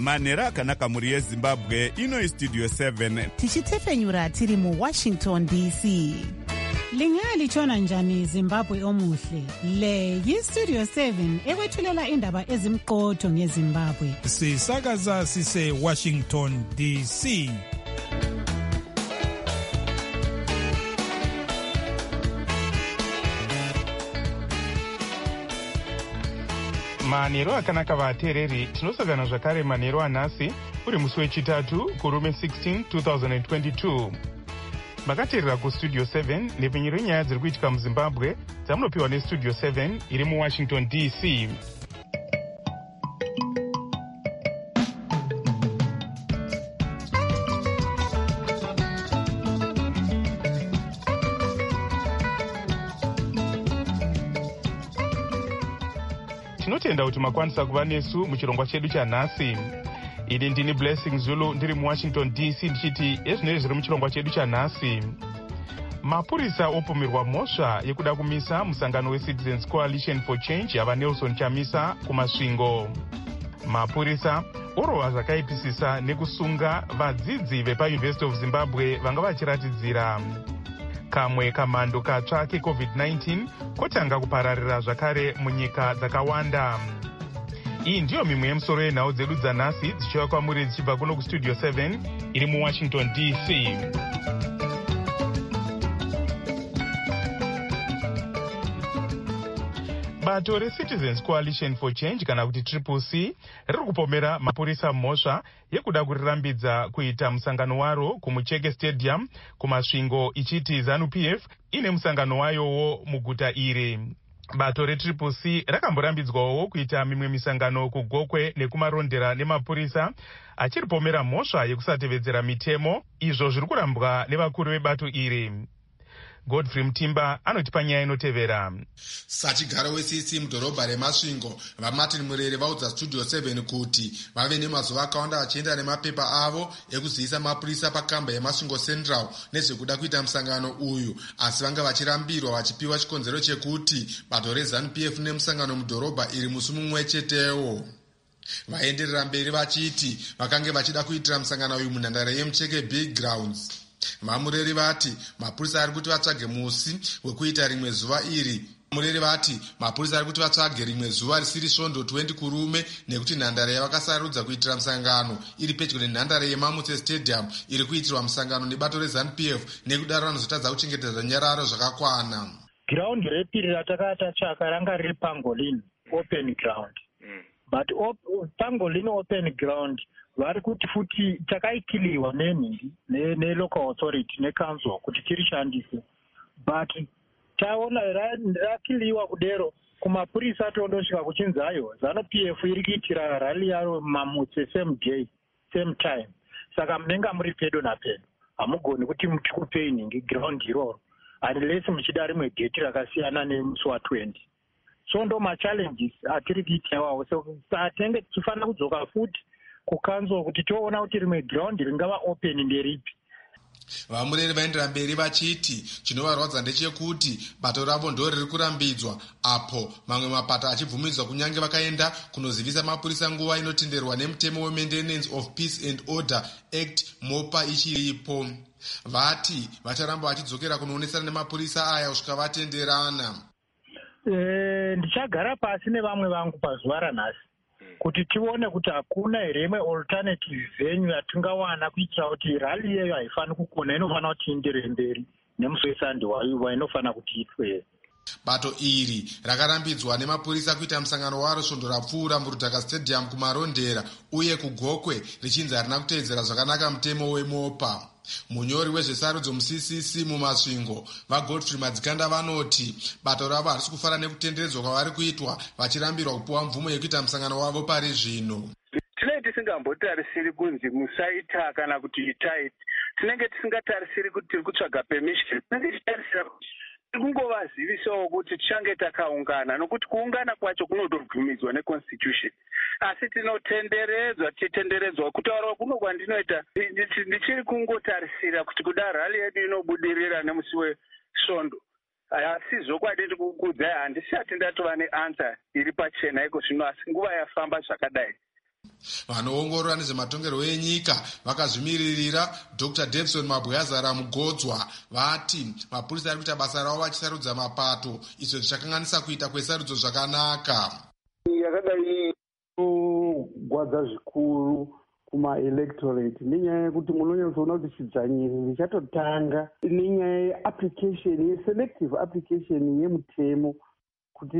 Manhero akanaka mhuri yeZimbabwe. Ino Studio 7 tichitefenyura tiri muWashington DC. Lingalitshona njani Zimbabwe omuhle? Le yiStudio 7 ekwethulela indaba ezimqotho ngeZimbabwe. Sisakaza sise Washington DC. Manhero akanaka vateereri, tinosangana zvakare manhero anhasi uri musi wechitatu kurume 16 2022. Makateerera kuStudio 7 nepfenyuro yenyaya dziri kuitika muZimbabwe dzamunopiwa neStudio 7 iri muWashington DC. Tinotenda kuti makwanisa kuva nesu muchirongwa chedu chanhasi. Ini ndini Blessing Zulu ndiri muWashington DC ndichiti ezvinenge zviri muchirongwa chedu chanhasi. Mapurisa opomerwa mhosva yekuda kumisa musangano weCitizens Coalition for Change yava Nelson Chamisa kumasvingo. Mapurisa orova zvakaipisisa nekusunga vadzidzi vepaUniversity of Zimbabwe vanga vachiratidzira. Kamwe kamhando katsva keCovid-19 kotanga kupararira zvakare munyika dzakawanda. Iyi ndiyo mimwe yemusoro yenhau dzedu dzanhasi dzichiva kwamuri dzichibva kuno kuStudio 7 iri muWashington DC. Bato reCitizens Coalition for Change kana kuti CCC riri kupomera mapurisa mhosva yekuda kurirambidza kuita musangano waro kumucheke Stadium kumasvingo ichiti ZANU-PF ine musangano wayowo muguta iri. Bato reCCC rakamborambidzwawo kuita mimwe misangano kuGokwe nekumarondera nemapurisa achiripomera mhosva yekusatevedzera mitemo, izvo zviri kurambwa nevakuru vebato iri. Godfrey Mutimba anotipa nyaya inotevera. Sachigaro weCCC mudhorobha remasvingo vaMartin Murere vaudza Studio 7 kuti vave nemazuva akawanda vachienda nemapepa avo ekuzivisa mapurisa pakamba yemasvingo Central nezvekuda kuita musangano uyu, asi vanga vachirambirwa vachipiwa chikonzero chekuti bato reZANU-PF nemusangano mudhorobha iri musi mumwe chetewo. Vaenderera mberi vachiti vakange vachida kuitira musangano uyu munhandare yemucheke Big Grounds. Vamureri vati mapurisa ari kuti vatsvage musi wekuita rimwe zuva iri. Mureri vati mapurisa ari kuti vatsvage rimwe zuva risiri svondo 20 kurume nekuti nhandare yavakasarudza kuitira musangano iri pedyo nenhandare yeMamutse Stadium iri kuitirwa musangano nebato reZANU-PF, nekudaro vanozotadza kuchengetedza nyararo zvakakwana. Ground repiri ratakatsvaka ranga riri Pangolin open ground. But Pangolin open ground vari kuti futi takaikiliwa nenhingi nelocal authority necouncil kuti tirishandise, but taona rakiliwa kudero kumapurisa tondosvika kuchinzayo ZANU-PF iri kuitira rally yaro Mamutse same day same time, saka munenge muri pedo napedo hamugoni kuti mutikupei nhingi ground iroro unless muchida rimwe gate rakasiyana nemusi wa20. So ndo machallenges atiri kuitawawo, so satenge tichifanira kudzoka futi kukanzwa kuti toona kuti rimwe ground ringava open nderipi. Vamureri vaendera mberi vachiti chinovarwadza ndechekuti bato ravo ndo riri kurambidzwa, apo mamwe mapato achibvumidzwa kunyange vakaenda kunozivisa mapurisa nguva inotenderwa nemutemo weMaintenance of Peace and Order Act mopa ichiripo. Vati vacharamba vachidzokera kunoonesana nemapurisa aya kusvika vatenderana. Ndichagara pasi nevamwe vangu pazuva ranhasi kuti tione kuti hakuna here imwe alternative venue yatingawana kuitira kuti rally iyeyo haifaniri kukona, inofanira kuti ienderere mberi nemusi weSunday waiva inofanira kuti itwe. Bato iri rakarambidzwa nemapurisa kuita musangano waro svondo rapfuura muRudhaka Stadium kumarondera uye kuGokwe richinzi harina kuteedzera zvakanaka mutemo weMopa. Munyori wezvesarudzo muCCC mumasvingo vaGodfrey Madzikanda vanoti bato ravo harisi kufara nekutenderedzwa kwavari kuitwa, vachirambirwa kupiwa mvumo yekuita musangano wavo pari zvino. Tinenge tisingambotarisiri kunzi musaita kana kuti itai, tinenge tisingatarisiri kuti tiri kutsvaga permission, tinenge tichitarisira kuti kungovazivisawo kuti tichange takaungana, nokuti kuungana kwacho kunotobvumidzwa neconstitution, asi tichitenderedzwa kutaura kuno kwandinoita ndichiri kungotarisira kuti kuda rally yedu inobudirira nemusi wesvondo, asi zvokwadi ndikukuudzai handisati ndatova neansa iri pachena iko zvino, asi nguva yafamba zvakadai. Vanoongorora nezvematongerwo enyika vakazvimiririra Dr. Davison Mabwazara Mugodzwa vati mapurisa ari kuita basa ravo vachisarudza mapato, izvo zvichakanganisa kuita kwesarudzo zvakanaka. Yakadai kugwadza zvikuru kuma-electorate nenyaya yekuti munonyatsoona kuti chidzvanyiri richatotanga nenyaya yeapplication, yeselective application yemutemo, kuti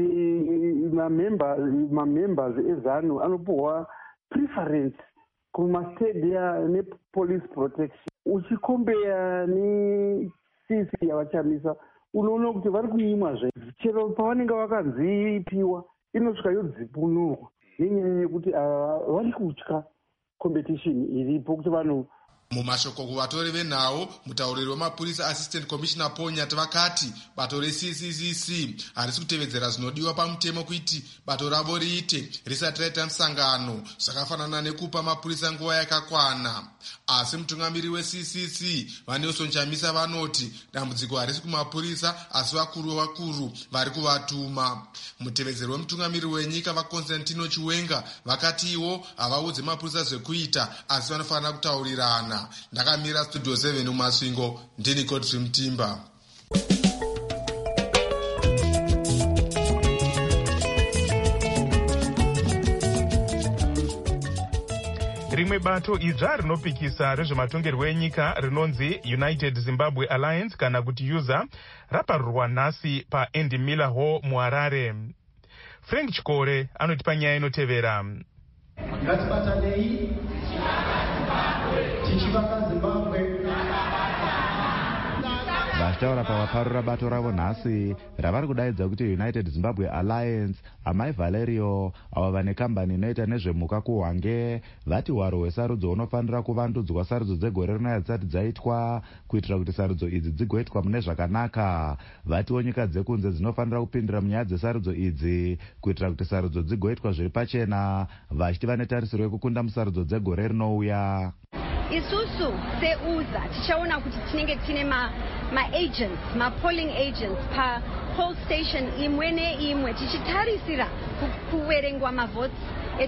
mamembers ezanu anopuhwa preference kumastadia nepolice protection. Uchikombeya necc yavachamisa unoona kuti vari kuimwa chero pavanenge vakanzipiwa inosvika yodzipunurwa nenyaya yekuti vari kutya competition iripo kuti vanhu. Mumashoko kuvatori venhau, mutauriri wemapurisa Assistant Commissioner Paul Nyati vakati bato reCCCC harisi kutevedzera zvinodiwa pamutemo kuti bato ravo riite risati raita musangano, zvakafanana nekupa mapurisa nguva yakakwana. Asi mutungamiri weCCC vaNelson Chamisa vanoti dambudziko harisi kumapurisa asi vakuru vari kuvatuma. Mutevedzeri wemutungamiri wenyika vaConstantino Chiwenga vakati ivo havaudze mapurisa zvekuita asi vanofanira kutaurirana. Ndakamira Studio 7 mumasvingo, ndini Godfrey Mutimba. Rimwe bato idzva rinopikisa rezvematongerwo enyika rinonzi United Zimbabwe Alliance kana kuti UZA raparurwa nhasi paAndy Miller Hall muHarare. Frank Chikore anotipa nyaya inotevera. Ngatibatanei tichivaka Zimbabwe. Vachitaura pavaparura bato ravo nhasi ravari kudaidza kuti United Zimbabwe Alliance, amai Valerio avo vane kambani inoita nezvemhuka kuhwange vati hwaro hwesarudzo hunofanira kuvandudzwa sarudzo dzegore rinouya dzisati dzaitwa kuitira kuti sarudzo idzi dzigoitwa mune zvakanaka. Vatiwo nyika dzekunze dzinofanira kupindira munyaya dzesarudzo idzi kuitira kuti sarudzo dzigoitwa zviri pachena, vachiti vane tarisiro yekukunda musarudzo dzegore rinouya. Isusu seuza tichaona kuti tinenge tine ma-agents, ma-polling agents pa-poll station imwe neimwe tichitarisira kuverengwa mavotes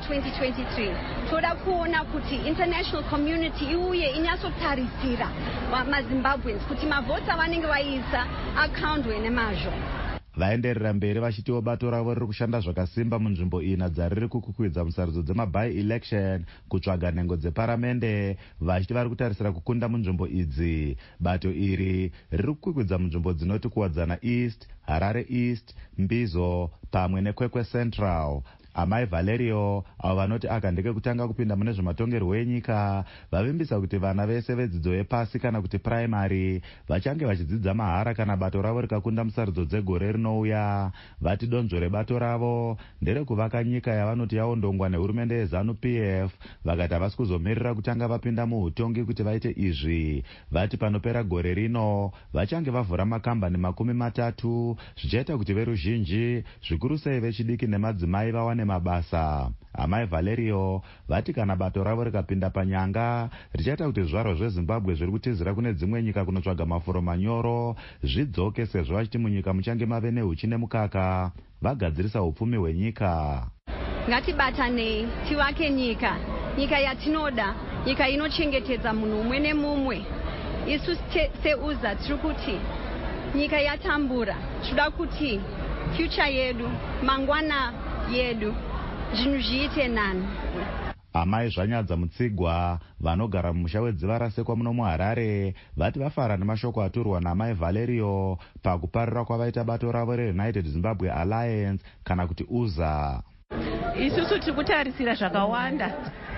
e2023. Toda kuona kuti international community iuye inyatsotarisira maZimbabweans kuti mavotes avanenge vaisa akauntwe nemazvo. Vaenderera mberi vachitiwo bato ravo riri kushanda zvakasimba munzvimbo ina dzariri kukukwidza musarudzo dzema-by-election kutsvaga nhengo dzeparamende, vachiti vari kutarisira kukunda munzvimbo idzi. Bato iri riri kukwidza munzvimbo dzinoti kuwadzana East, Harare East, Mbizo pamwe neKwekwe Central. Amai Valerio avo vanoti aka ndeke kutanga kupinda mune zvematongerwo enyika vavimbisa kuti vana vese vedzidzo yepasi kana kuti primary vachange vachidzidza mahara kana bato ravo rikakunda musarudzo dzegore rinouya. Vati donzvo rebato ravo nderekuvaka nyika yavanoti yaondongwa nehurumende yeZANU-PF, vakati havasi kuzomirira kutanga vapinda muhutongi kuti vaite izvi. Vati panopera gore rino vachange vavhura makambani 30 zvichaita kuti veruzhinji zvikuru sei vechidiki nemadzimai vawane mabasa. Amai Valerio vati kana bato ravo rikapinda panyanga richaita kuti zvaro zveZimbabwe zviri kutizira kune dzimwe nyika kunotsvaga mafuro manyoro zvidzoke, sezvo vachiti munyika muchange mave nehuchi nemukaka vagadzirisa upfumi hwenyika. Ngatibatanei tivake nyika yatinoda, nyika inochengetedza munhu umwe nemumwe. Isu seuza tiri kuti nyika yatambura, tinoda kuti future yedu, mangwana yedu, zvinhu zviite nani. Amai Zvanyadza Mutsigwa vanogara mumusha wedziva rasekwa muno muHarare vati vafara nemashoko aturwa naamai Valerio pakuparira kwavaita bato ravo reUnited Zimbabwe Alliance kana kuti UZA. Isusu tiri kutarisira zvakawanda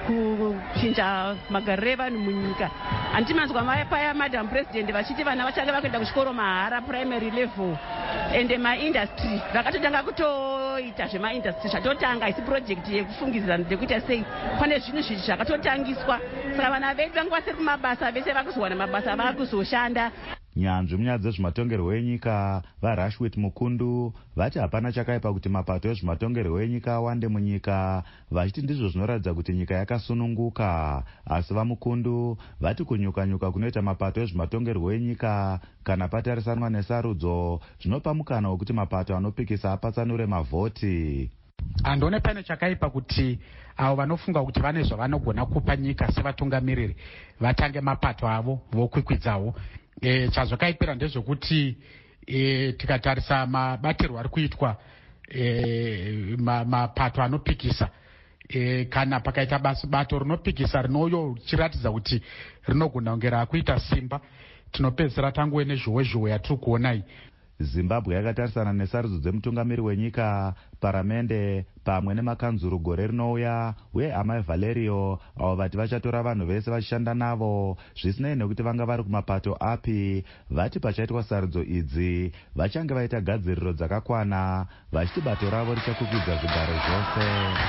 kuchinja magariro evanhu munyika. Handimanzwa paya Madam President vachiti vana vachange vakuenda kuchikoro mahara primary level ende maindustry vakatotanga kutoita zvemaindustry zvatotanga isi project yekufungizira ndekuita sei pane zvinhu zvizhi zvakatotangiswa, saka vana vedu vange vasiri kumabasa vese vakuzowana mabasa vakuzoshanda. Nyanzvi munyaya dzezvematongerwo enyika vaRashwit Mukundu vati hapana chakaipa kuti mapato ezvematongerwo enyika awande munyika, vachiti ndizvo zvinoratidza kuti nyika yakasununguka. Asi vaMukundu vati kunyuka-nyuka kunoita mapato ezvematongerwo enyika kana patarisanwa nesarudzo zvinopa mukana wekuti mapato anopikisa apatsanure mavhoti. Handone pane chakaipa kuti avo vanofunga kuti vane zvavanogona kupa nyika sevatungamiriri vatange mapato avo vokwikwidzawo. Chazvakaipira ndezvokuti tikatarisa mabatirwo ari kuitwa mapato anopikisa, kana pakaita bato rinopikisa rinoyo chiratidza kuti rinogona kunge rakuita simba, tinopedzisira tanguve nezhowezhowe yatiri kuona iyi. Zimbabwe yakatarisana nesarudzo dzemutungamiri wenyika, paramende pamwe nemakanzuru gore rinouya, uye amai Valerio avo vati vachatora vanhu vese vachishanda navo zvisinei nekuti vanga vari kumapato api. Vati pachaitwa sarudzo idzi vachange vaita gadziriro dzakakwana, vachiti bato ravo richakwikwidzwa zvigaro zvose.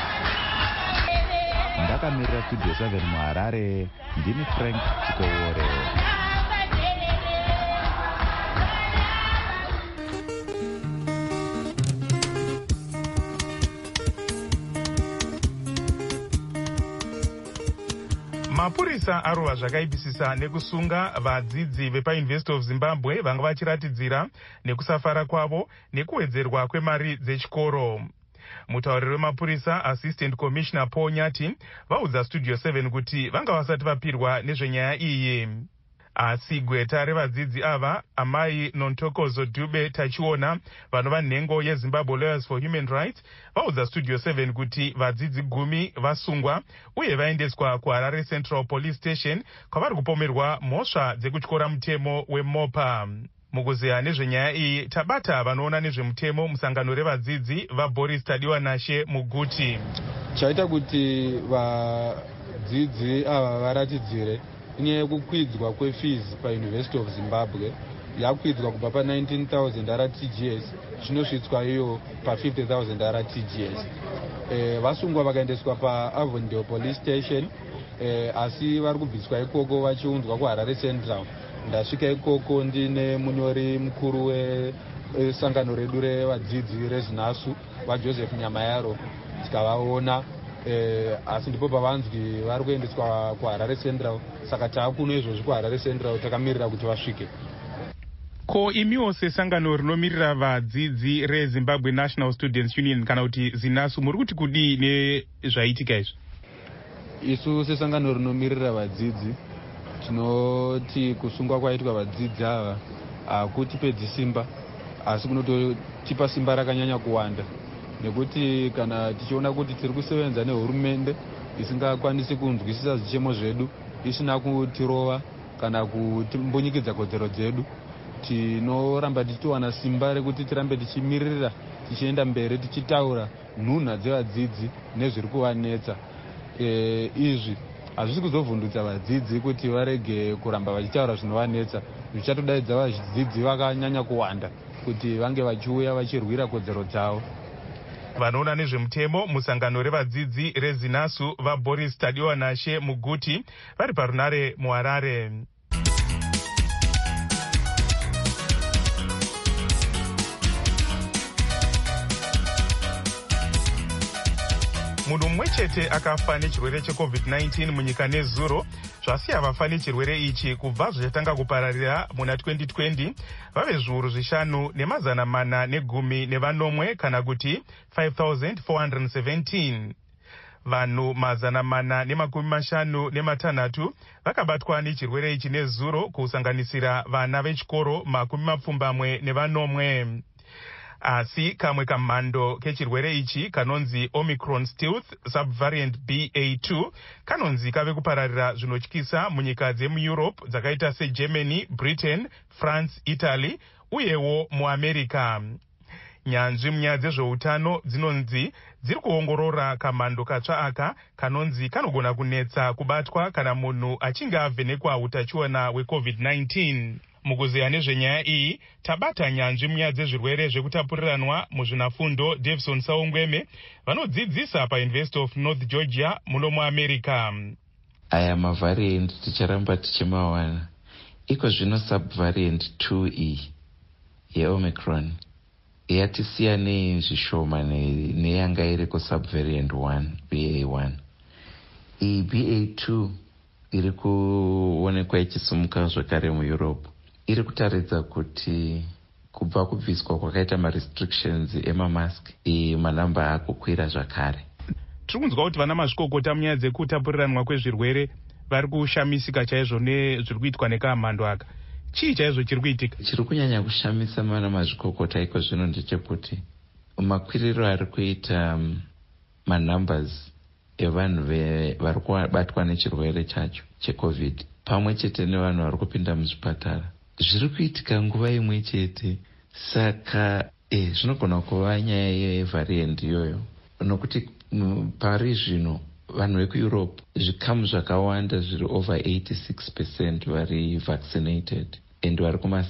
Ndakamirira Studio 7 muHarare, ndini Frank Chikowore. Mapurisa arova zvakaipisisa nekusunga vadzidzi vepaUniversity of Zimbabwe vanga vachiratidzira nekusafara kwavo nekuwedzerwa kwemari dzechikoro. Mutauriri wemapurisa Assistant Commissioner Paul Nyati vaudza Studio 7 kuti vanga vasati vapirwa nezvenyaya iyi. Asi gweta revadzidzi ava, amai Nontokozo Dube Tachiona, vanova nhengo yeZimbabwe Lawyers for Human Rights, vaudza Studio 7 kuti vadzidzi 10 vasungwa uye vaendeswa kuHarare Central Police Station kwavari kupomerwa mhosva dzekutyora mutemo weMopa. Mukuzeya nezvenyaya iyi tabata vanoona nezvemutemo musangano revadzidzi vaBoris Tadiwa Nashe muGuti. Chaita kuti vadzidzi ava varatidzire inyaya yekukwidzwa kwefees paUniversity of Zimbabwe yakwidzwa kubva pa19,000 RTGS zvinosvitswa iyo pa50,000 RTGS. Vasungwa vakaendeswa paAvondale Police Station, asi vari kubviswa ikoko vachiunzwa kuHarare Central. Ndasvika ikoko ndine munyori mukuru wesangano redu revadzidzi reZinasu vaJoseph Nyamayaro, tikavaona. Asi ndipo pavanzwi vari kuendeswa kuHarare Central, saka taakuno izvozvi kuHarare Central takamirira kuti vasvike. Ko imiwo sesangano rinomirira vadzidzi reZimbabwe National Students Union kana kuti ZINASU muri kuti kudii nezvaitika izvi? Isu sesangano rinomirira vadzidzi tinoti kusungwa kwaitwa vadzidzi ava hakutipedzi simba, asi kunototipa simba rakanyanya kuwanda, nekuti kana tichiona kuti tiri kusevenza nehurumende isingakwanisi kunzwisisa zvichemo zvedu, isina kutirova kana kutimbonyikidza kodzero dzedu, tinoramba tichiwana simba rekuti tirambe tichimirira, tichienda mberi tichitaura nhunha dzevadzidzi nezviri kuvanetsa. Izvi hazvisi kuzovhundutsa vadzidzi kuti varege kuramba vachitaura zvinovanetsa, zvichatodaidza vadzidzi vakanyanya kuwanda kuti vange vachiuya vachirwira kodzero dzavo. Vanoona nezvemutemo musangano revadzidzi reZinasu vaBoris Tadiwa Nashe muGuti vari parunare muHarare. Munhu mumwe chete akafa nechirwere cheCovid-19 munyika nezuro, zvasiya vafa nechirwere ichi kubva zvichatanga kupararira muna 2020 vave zviuru 5,410 kana kuti 5,417. Vanhu 456 vakabatwa nechirwere ichi nezuro, kusanganisira vana vechikoro 70 asi kamwe kamhando kechirwere ichi kanonzi Omicron Stealth Subvariant BA2 kanonzi kave kupararira zvinotyisa munyika dzemuEurope dzakaita seGermany, Britain, France, Italy uyewo muAmerica. Nyanzvi munyaya dzezveutano dzinonzi dziri kuongorora kamhando katsva aka kanonzi kanogona kunetsa kubatwa kana munhu achinge avhenekwa utachiona hweCovid-19. Mukuzeya nezvenyaya iyi tabata nyanzvi munyaya dzezvirwere zvekutapuriranwa muzvinafundo Davison Saungweme vanodzidzisa paUniversity of North Georgia muno muAmerica. Aya mavariant ticharamba tichimawana. Iko zvino subvariant 2E yeOmicron yatisiyanei zvishoma neyanga iri kusubvariant 1 BA1. Iyi BA2 iri kuonekwa ichisumuka zvakare muEurope iri kutaridza kuti kubva kubviswa kwakaita marestrictions emamask manamba akukwira zvakare. Tiri kunzwa kuti vana mazvikokota munyaya dzekutapuriranwa kwezvirwere vari kushamisika chaizvo nezviri kuitwa nekamhando aka. Chii chaizvo chiri kuitika? Chiri kunyanya kushamisa vana mazvikokota iko zvino ndechekuti makwiriro ari kuita manumbers evanhu vari kubatwa nechirwere chacho checovid pamwe chete nevanhu vari kupinda muzvipatara zviri kuitika nguva imwe chete. Saka zvinogona kuva nyaya yevhariend iyoyo, nokuti pari zvino vanhu vekueurope zvikamu zvakawanda zviri over 86% vari vaccinated and vari kuma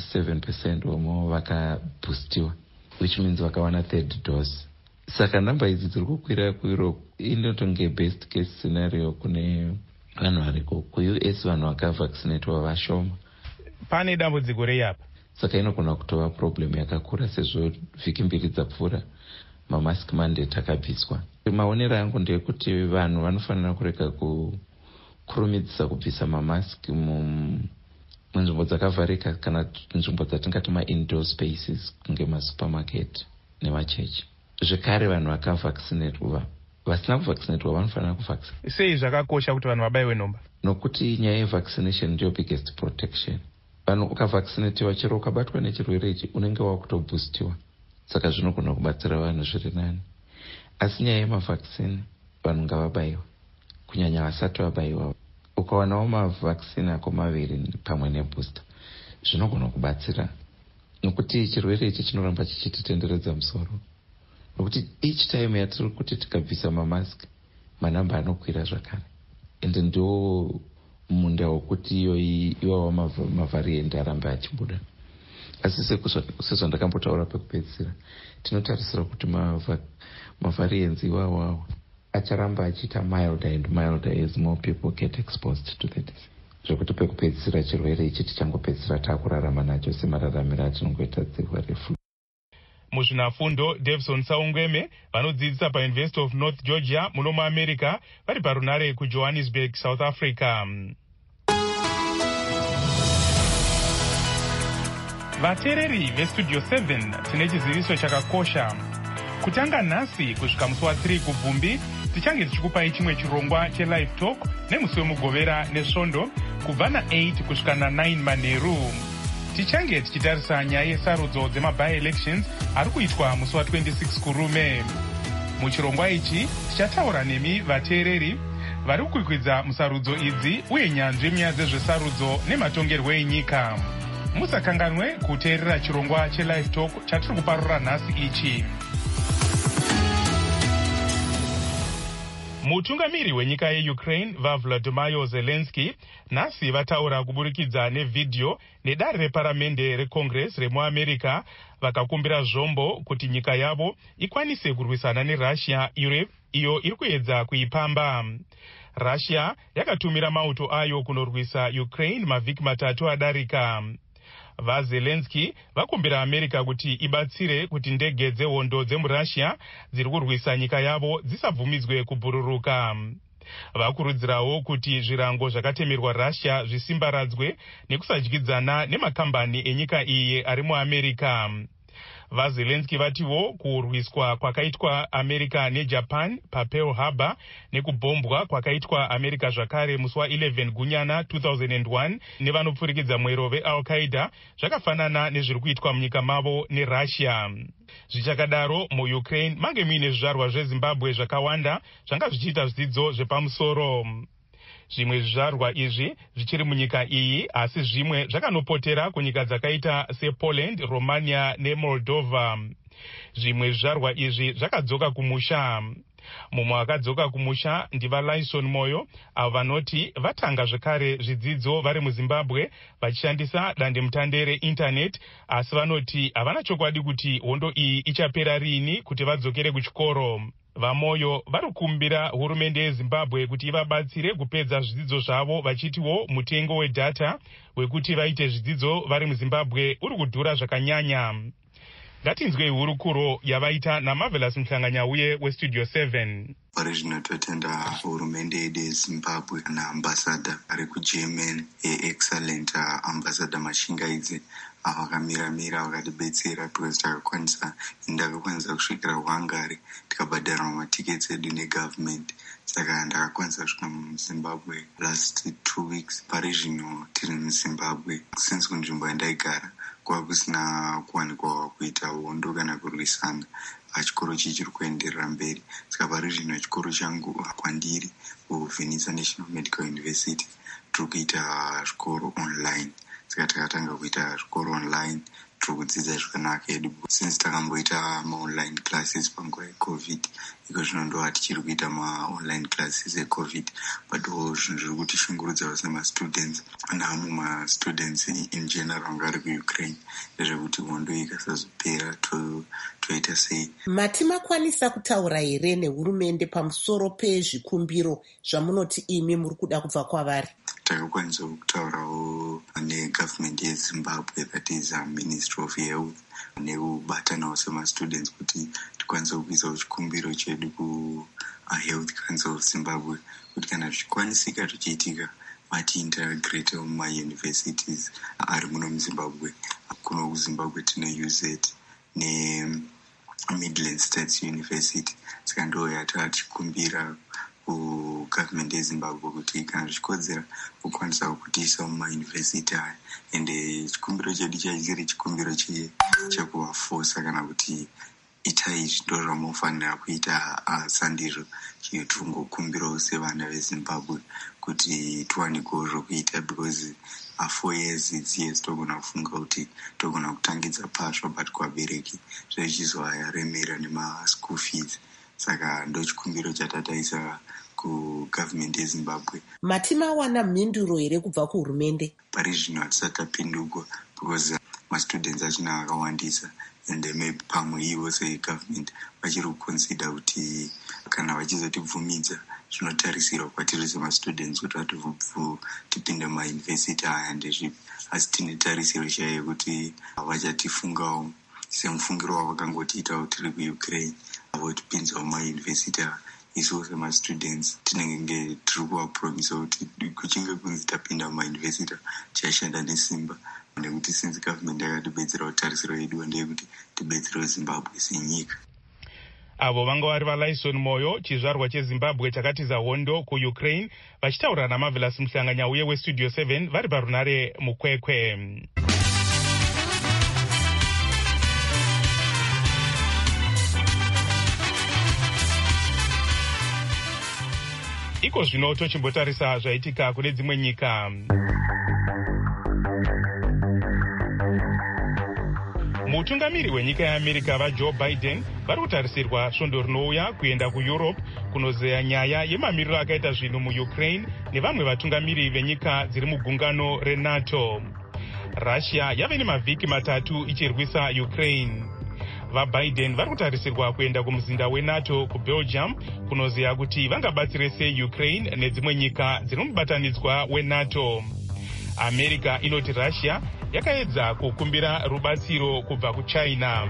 67% vomo vakaboostiwa, which means vakawana third dose. Saka namba idzi dziri kukwira kueurope inotonge best case scenario kune vanhu variko. Ku-US vanhu vakavaccinatwa vashoma. Pane dambudziko rei apa? Saka inogona kutova problem yakakura sezvo vhiki mbiri dzapfuura mamask mandate akabviswa. Maonero angu ndeyekuti vanhu vanofanira kurega kukurumidzisa kubvisa mamask munzvimbo dzakavharika kana nzvimbo dzatingati ma-indoor spaces kunge masupermarket nemachechi. Zvekare vanhu vakavaccinatwa, vasina kuvaccinatwa vanofanira kuvaccinatwa. Sei zvakakosha kuti vanhu vabayiwe nhomba? Nokuti nyaya yevaccination ndiyo biggest protection. Vanhu ukavaccinatiwa chero ukabatwa nechirwere ichi unenge wakutoboostiwa, saka zvinogona kubatsira vanhu zviri nani. Asi nyaya yemavaccine vanhu ngavabayiwa, kunyanya vasati vabayiwa. Ukawanawo mavaccine ako maviri pamwe nebooster zvinogona kubatsira, nokuti chirwere ichi chinoramba chichititenderedza musoro. Nokuti each time yatiri kuti tikabvisa mamask manamba anokwira zvakare, ende ndo munda wokuti iwawa mavhariend arambe achibuda. Asi sezvandakambotaura pekupedzisira, tinotarisira kuti mavhariends iwawawo acharamba achiita milder and milder as more people get exposed to the disease. Zvekuti pekupedzisira chirwere ichi tichangopedzisira taakurarama nacho semararamiro atinongoita dzihwa refu. Muzvinafundo Davison Saungweme vanodzidzisa paUniversity of North Georgia muno muAmerica vari parunare kuJohannesburg, South Africa. Vateereri veStudio 7 tine chiziviso chakakosha. Kutanga nhasi kusvika musi wa3 kubvumbi tichange tichikupai chimwe chirongwa chelive talk nemusi wemugovera nesvondo kubva na8 kusvika na9 manheru. Tichange tichitarisa nyaya yesarudzo dzemabi-elections ari kuitwa musi wa26 kurume. Muchirongwa ichi tichataura nemi vateereri vari kukwikwidza musarudzo idzi uye nyanzvi munyaya dzezvesarudzo nematongerwo enyika. Musakanganwe kuteerera chirongwa chelive talk chatiri kuparura nhasi ichi. Mutungamiri wenyika yeUkraine vaVladimir Zelensky nhasi vataura kuburikidza nevhidhiyo nedare reparamende reCongress remuAmerica vakakumbira zvombo kuti nyika yavo ikwanise kurwisana neRussia iyo iri kuedza kuipamba. Russia yakatumira mauto ayo kunorwisa Ukraine mavhiki matatu adarika. VaZelensky vakumbira America kuti ibatsire kuti ndege dzehondo dzemuRussia dziri kurwisa nyika yavo dzisabvumidzwe kubhururuka. Vakurudzirawo kuti zvirango zvakatemerwa Russia zvisimbaradzwe nekusadyidzana nemakambani enyika iyi ari muAmerica. VaZelensky vatiwo kurwiswa kwakaitwa America neJapan paPearl Harbor nekubhombwa kwakaitwa America zvakare musi wa11 gunyana 2001 nevanopfurikidza mwero veAl-Qaeda zvakafanana nezviri kuitwa munyika mavo neRussia. Zvichakadaro muUkraine mange muine zvizvarwa zveZimbabwe zvakawanda zvanga zvichiita zvidzidzo zvepamusoro. Zvimwe zvizvarwa izvi zvichiri munyika iyi, asi zvimwe zvakanopotera kunyika dzakaita sePoland, Romania neMoldova. Zvimwe zvizvarwa izvi zvakadzoka kumusha. Mumwe akadzoka kumusha ndivaLyson Moyo, avo vanoti vatanga zvekare zvidzidzo vari muZimbabwe vachishandisa dandemutande reindaneti, asi vanoti havana chokwadi kuti hondo iyi ichapera rini kuti vadzokere kuchikoro. VaMoyo vari kukumbira hurumende yeZimbabwe kuti ivabatsire kupedza zvidzidzo zvavo vachitiwo mutengo wedhata wekuti vaite zvidzidzo vari muZimbabwe uri kudhura zvakanyanya. Ngatinzwei hurukuro yavaita naMarvelous Mhlanganyauye weStudio 7. Pari zvino totenda hurumende yedu yeZimbabwe naambasada ari kuGermany, excellent ambassador Mashingaidze vakamira vakatibetsera because ndakakwanisa kusvikira kuHungary tikabhadharwa matiketi edu negovernment. Saka ndakakwanisa kusvika muZimbabwe last 2 weeks. Pari zvino tiri muZimbabwe. Since kunzvimbo yandaigara kwava kusina kuwanikwa kuita hondo kana kurwisana. Chikoro chiri kuenderera mberi. Saka pari zvino chikoro changu kwandiri kuVenisa National Medical University tiri kuita zvikoro online. Saka takatanga kuita zvikoro online, tiri kudzidza zvakanaka edu. Since takamboita maonline classes panguva yeCovid, iko zvino ndo tichiri kuita maonline classes eCovid. But zvinhu zviri kutishungurudza semastudents namumastudents in general ngari kuUkraine ndezvekuti hondo ikasazopera toita sei. Mati makwanisa kutaura here nehurumende pamusoro pezvikumbiro zvamunoti imi muri kuda kubva kwavari? Takakwanisa kutaurawo negovernment yeZimbabwe, that is Ministry of Health, nekubatanawo semastudents kuti tikwanise kuisawo chikumbiro chedu kuHealth Council of Zimbabwe kuti kana zvikwanisika zvichiitika vatiintegrate mumauniversities ari muno muZimbabwe. Kuno kuZimbabwe tine UZ neMidland State University. Saka ndo yatachikumbira kugovernment yeZimbabwe kuti kana zvichikodzera kukwanisa kutiisa mumayunivhesiti aya. Ende chikumbiro chedu chachiri chikumbiro chekuvafosa kana kuti itai izvi ndo zvamunofanira kuita sandizvo tungokumbirawo sevana veZimbabwe kuti tiwanikewo zvokuita, because 4 years dziye togona kufunga kuti togona kutangidza pasva but kuvabereki zvichizovayaremera nemaschool fees. Saka ndo chikumbiro chatataisa kugovernment yeZimbabwe. Mati mawana mhinduro here kubva kuhurumende? Pari zvino hatisati tapindurwa because mastudents achina akawandisa, and maybe pamwe ivo segovernment vachiri kuconsider kuti kana vachizotibvumidza zvinotarisirwa kwatiri semastudents kuti tipinde mumayunivhesiti aya ndezvipi. Asi tine tarisiro chaiyo kuti vachatifungawo semufungiro wavakangotiitawo tiri kuUkraine, votipinzawo mumayunivhesiti aya. Isu semastudents tinenge tiri kuvapromisa kuti kuchinge kunzi tapinda mumayunivhesiti tichashanda nesimba, nekuti since government yakatibetsera kutarisiro yedu ndeyekuti tibetserewo Zimbabwe senyika. Avo vanga vari vaLaison Moyo, chizvarwa cheZimbabwe chakatiza hondo kuUkraine, vachitaura naMarvelous Muhlanganya uye weStudio 7 vari parunare mukwekwe. Iko zvino tochimbotarisa zvaitika kune dzimwe nyika. Mutungamiri wenyika yeAmerica vaJoe Biden vari kutarisirwa svondo rinouya kuenda kuEurope kunozeya nyaya yemamiriro akaita zvinhu muUkraine nevamwe vatungamiri venyika dziri mugungano reNATO. Russia yave nemavhiki 3 ichirwisa Ukraine. VaBiden vari kutarisirwa kuenda kumuzinda weNATO kuBelgium kunozeya kuti vangabatsire sei Ukraine nedzimwe nyika dziri mubatanidzwa weNATO. America inoti Russia yakaedza kukumbira rubatsiro kubva kuChina.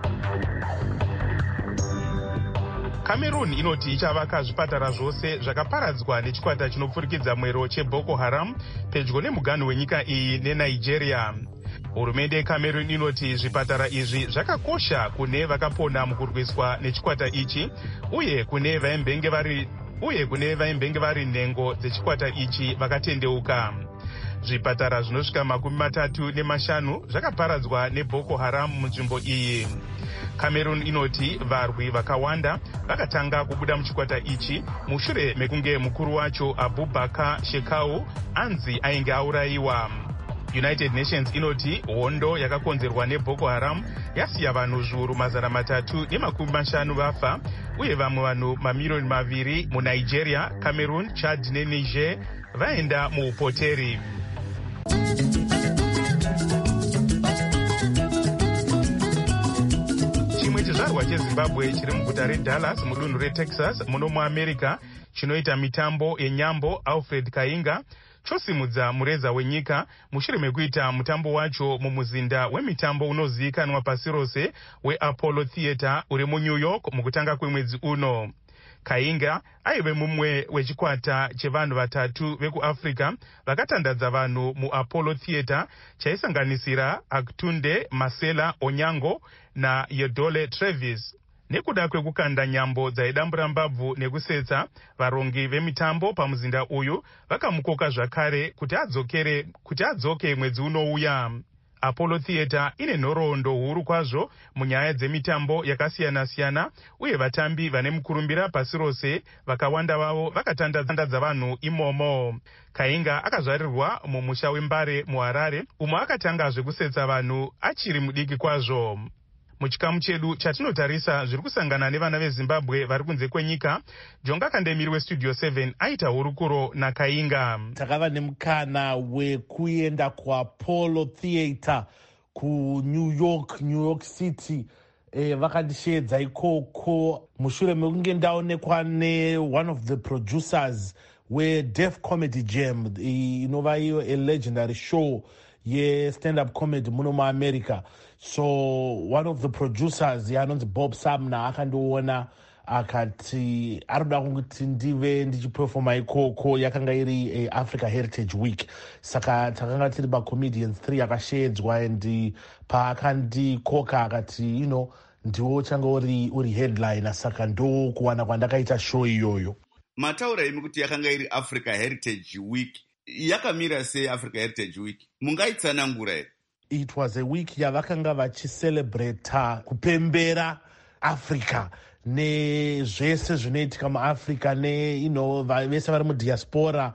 Cameroon inoti ichavaka zvipatara zvose zvakaparadzwa nechikwata chinopfurikidza mwero cheBoko Haram pedyo nemuganhu wenyika iyi neNigeria. Hurumende yeCameroon inoti zvipatara izvi zvakakosha kune vakapona mukurwiswa nechikwata ichi uye kune vaimbenge vari nhengo dzechikwata ichi vakatendeuka. Zvipatara zvinosvika 35 zvakaparadzwa neBoko Haram munzvimbo iyi. Cameroon inoti varwi vakawanda vakatanga kubuda muchikwata ichi mushure mekunge mukuru wacho Abubakar Shekau anzi ainge aurayiwa. United Nations inoti hondo yakakonzerwa neBoko Haram yasiya vanhu zviuru 350 vafa uye vamwe vanhu mamiliyoni 2 muNigeria, Cameroon, Chad neNiger vaenda muupoteri. Chimwe chizvarwa cheZimbabwe chiri muguta reDallas mudunhu reTexas muno muAmerica chinoita mitambo yenyambo Alfred Kainga chosimudza mureza wenyika mushure mekuita mutambo wacho mumuzinda wemitambo unozivikanwa pasi rose weApollo Theatre uri muNew York mukutanga kwemwedzi uno. Kainga aive mumwe wechikwata chevanhu vatatu vekuafrica vakatandadza vanhu muapollo theatre chaisanganisira Aktunde Masela Onyango naYedole Travis. Nekuda kwekukanda nyambo dzaidambura mbabvu nekusetsa, varongi vemitambo pamuzinda uyu vakamukoka zvakare kuti adzoke mwedzi unouya. Apollo Theatre ine nhoroondo huru kwazvo munyaya dzemitambo yakasiyana-siyana, uye vatambi vane mukurumbira pasi rose vakawanda vavo vakatandadza vanhu imomo. Kainga akazvarirwa mumusha weMbare muHarare, umwe akatanga zvekusetsa vanhu achiri mudiki kwazvo. Muchikamu chedu chatinotarisa zviri kusangana nevana veZimbabwe vari kunze kwenyika, Jonga Kandemiri weStudio 7 aita hurukuro naKainga. Takava nemukana wekuenda kuApollo Theatre kuNew York City. Vakandishedza ikoko mushure mekunge ndaonekwa one of the producers weDef Comedy Jam, inova iyo a legendary show stand-up comedy muno muAmerica. So one of the producers yanonzi Bob Sumner akandiona akati arikuda kuti ndive ndichiperforma ikoko. Yakanga iri Africa Heritage Week, saka takanga tiri comedians 3 akashedzwa, and paakandikoka akati ndiwo changa uri headliner, saka ndo kuwana kwandakaita show iyoyo. Mataura imi kuti yakanga iri Africa Heritage Week, yakamira sei Africa Heritage Week? Mungaitsanangura here? It was a week yavakanga vachicelebrata kupembera Africa nezvese zvinoitika muAfrica vese vari mudiaspora.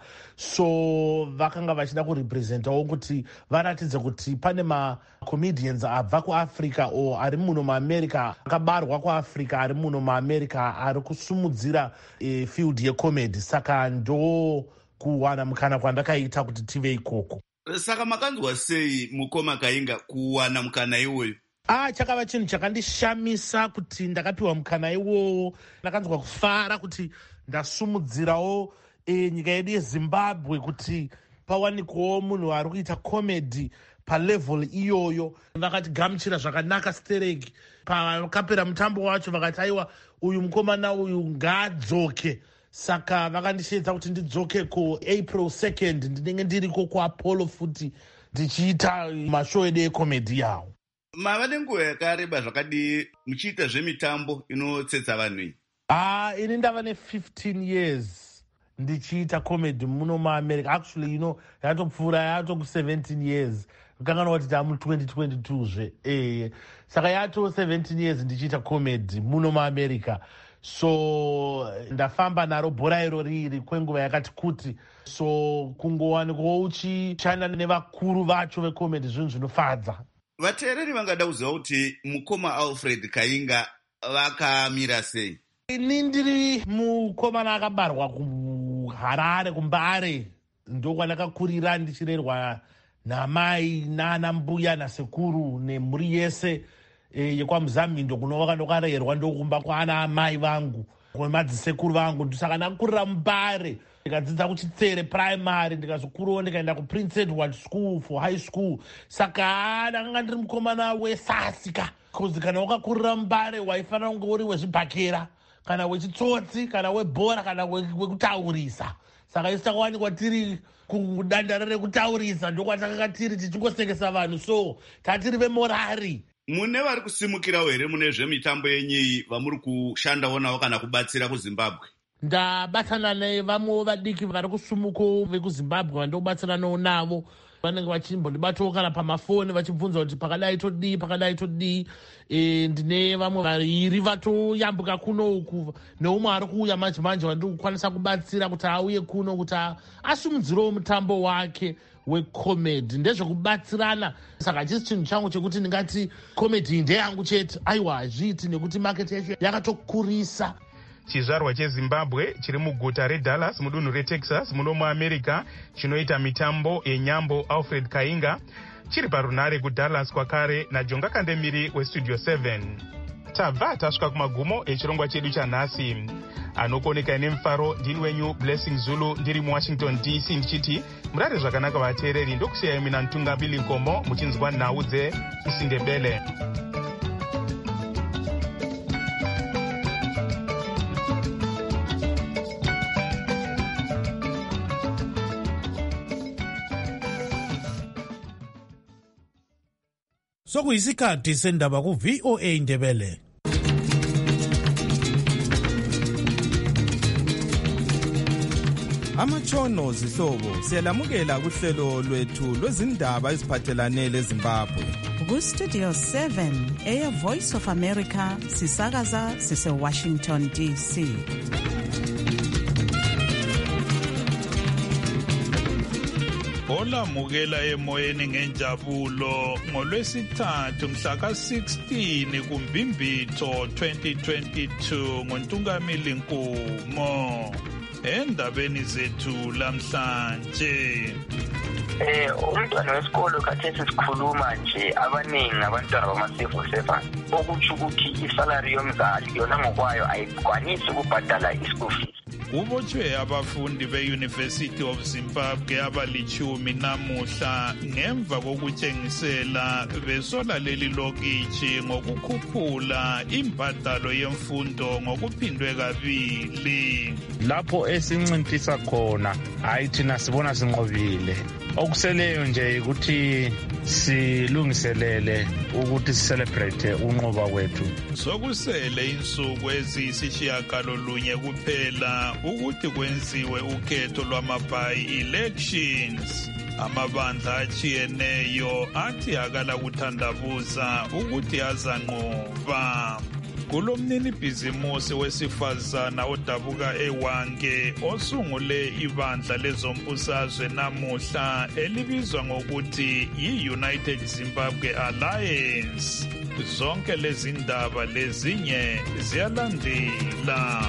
So vakanga vachida kurepresentawo kuti varatidze kuti pane macomedians abva kuAfrica o ari muno muAmerica, akabarwa kuAfrica ari muno muAmerica, ari kusumudzira field yecomedy. Saka ndo kuwana mukana kwandakaita kuti tive ikoko. Saka makanzwa sei mukoma Kainga kuwana mukana iwoyo? Chakava chinhu chakandishamisa kuti ndakapiwa mukana iwowo. Ndakanzwa kufara kuti ndasumudzirawo nyika yedu yeZimbabwe kuti pawanikwawo munhu ari kuita comedy palevel iyoyo. Vakatigamuchira zvakanaka Stereki. Pakapera mutambo wacho vakati aiwa uyu mukomana uyu ngaadzoke. Saka vakandishedza kuti ndidzoke April 2nd ndinenge ndiriko kuApollo futi ndichiita mashow edu ecomedy yawo. Mava nenguva yakareba zvakadii muchiita zvemitambo inotsetsa vanhu iyi? Ini ndava ne15 years ndichiita comedy muno muAmerica. Actually yatopfuura yato ku17 years. Kanganwa kuti tamu 2022 zve. Saka yato 17 years ndichiita comedy muno muAmerica. So ndafamba naro bhora iro riri kwenguva yakati kuti. So kungowanikwawo uchishanda nevakuru vacho vecomedy zvinhu zvinofadza. Vateereri vangada kuziva kuti mukoma Alfred Kainga vakamira sei? Ini ndiri mukomana akabarwa kuHarare kuMbare, ndokwandakakurira ndichirerwa namai nana mbuya nasekuru nemhuri yese yekwaMuzambindo kunova ndokarerwa ndokumba kwaana amai vangu kwemadzisekuru vangu. Saka ndakurira muMbare, ndikadzidza kuChitsere primary, ndikazokurawo ndikaenda kuPrince Edward School for high school. Saka ndakanga ndiri mukomana wesasika, kuzi kana wakakurira muMbare waifanira kunge uri wezvibhakera kana wechitsotsi kana webhora kana wekutaurisa. Saka isu takawanikwa tiri kudandara rekutaurisa, ndokwatakanga tiri tichingosengesa vanhu. So tatiri vemorari. Mune vari kusimukirawo here mune zvemitambo yenyu vamuri kushandawo navo kana kubatsira kuZimbabwe? Ndabatana nevamwe vadiki vari kusumukawo vekuZimbabwe vandobatsiranawo navo. Vanenge vachimbondibatawo kana pamafoni vachibvunza kuti pakadai todii. Ndine vamwe vaviri vatoyambuka kuno uku, neumwe ari kuuya manje vandiri kukwanisa kubatsira kuti auye kuno kuti asumudzirewo mutambo wake wecomedy. Ndezvekubatsirana. Saka hachisi chinhu changu chekuti ndingati comedy ndeyangu chete. Aiwa, hazviiti, nekuti market yacho yakatokurisa. Chizvarwa cheZimbabwe chiri muguta reDallas mudunhu reTexas muno muAmerica chinoita mitambo yenyambo Alfred Kainga chiri parunare kuDallas kwakare naJonga Kandemiri weStudio 7. Tabva tasvika kumagumo echirongwa chedu chanhasi. Anokoneka nemufaro ndini wenyu Blessing Zulu ndiri muWashington DC ndichiti murare zvakanaka vateereri, ndokusiyai mina Ntungabili Nkomo muchinzwa nhau dzeIsindebele. Sokuyisikhathi sendaba ku VOA Ndebele. Amatshono zihlobo siyalamukela kuhlelo lwethu lwezindaba eziphathelane leZimbabwe. Ku Studio 7 Air Voice of America sisakaza sise Washington DC. Olamukela emoyeni ngenjabulo ngolwesithathu mhla ka-16 kuMbimbitho 2022 ngoNtungamili Nkumo. Endabeni zethu lamhlanje umntwana wesikolo khathesi sikhuluma nje abaningi abantwana bama-civil servant okutsho ukuthi isalari yomzali yona ngokwayo ayikwanisi ukubhadala i-school fees. Kubotshwe abafundi be-University of Zimbabwe abalitshumi namuhla ngemva kokutshengisela besola leli lokitshi ngokukhuphula imbadalo yemfundo ngokuphindwe kabili. Lapho esinciphisa khona hayi thina sibona sinqobile. Okuseleyo nje ukuthi silungiselele ukuthi celebrate unqoba kwethu. Sokusele insuku eziyisishiyagalolunye kuphela ukuthi kwenziwe ukhetho lwama-by-elections. Amabandla achiyeneyo athi akala kuthandabuza ukuthi azanqoba. Kulomnini bhizimusi wesifazana odabuka eWange osungule ibandla lezombusazwe namuhla elibizwa ngokuthi yi-United Zimbabwe Alliance. Zonke lezi ndaba lezinye ziyalandela.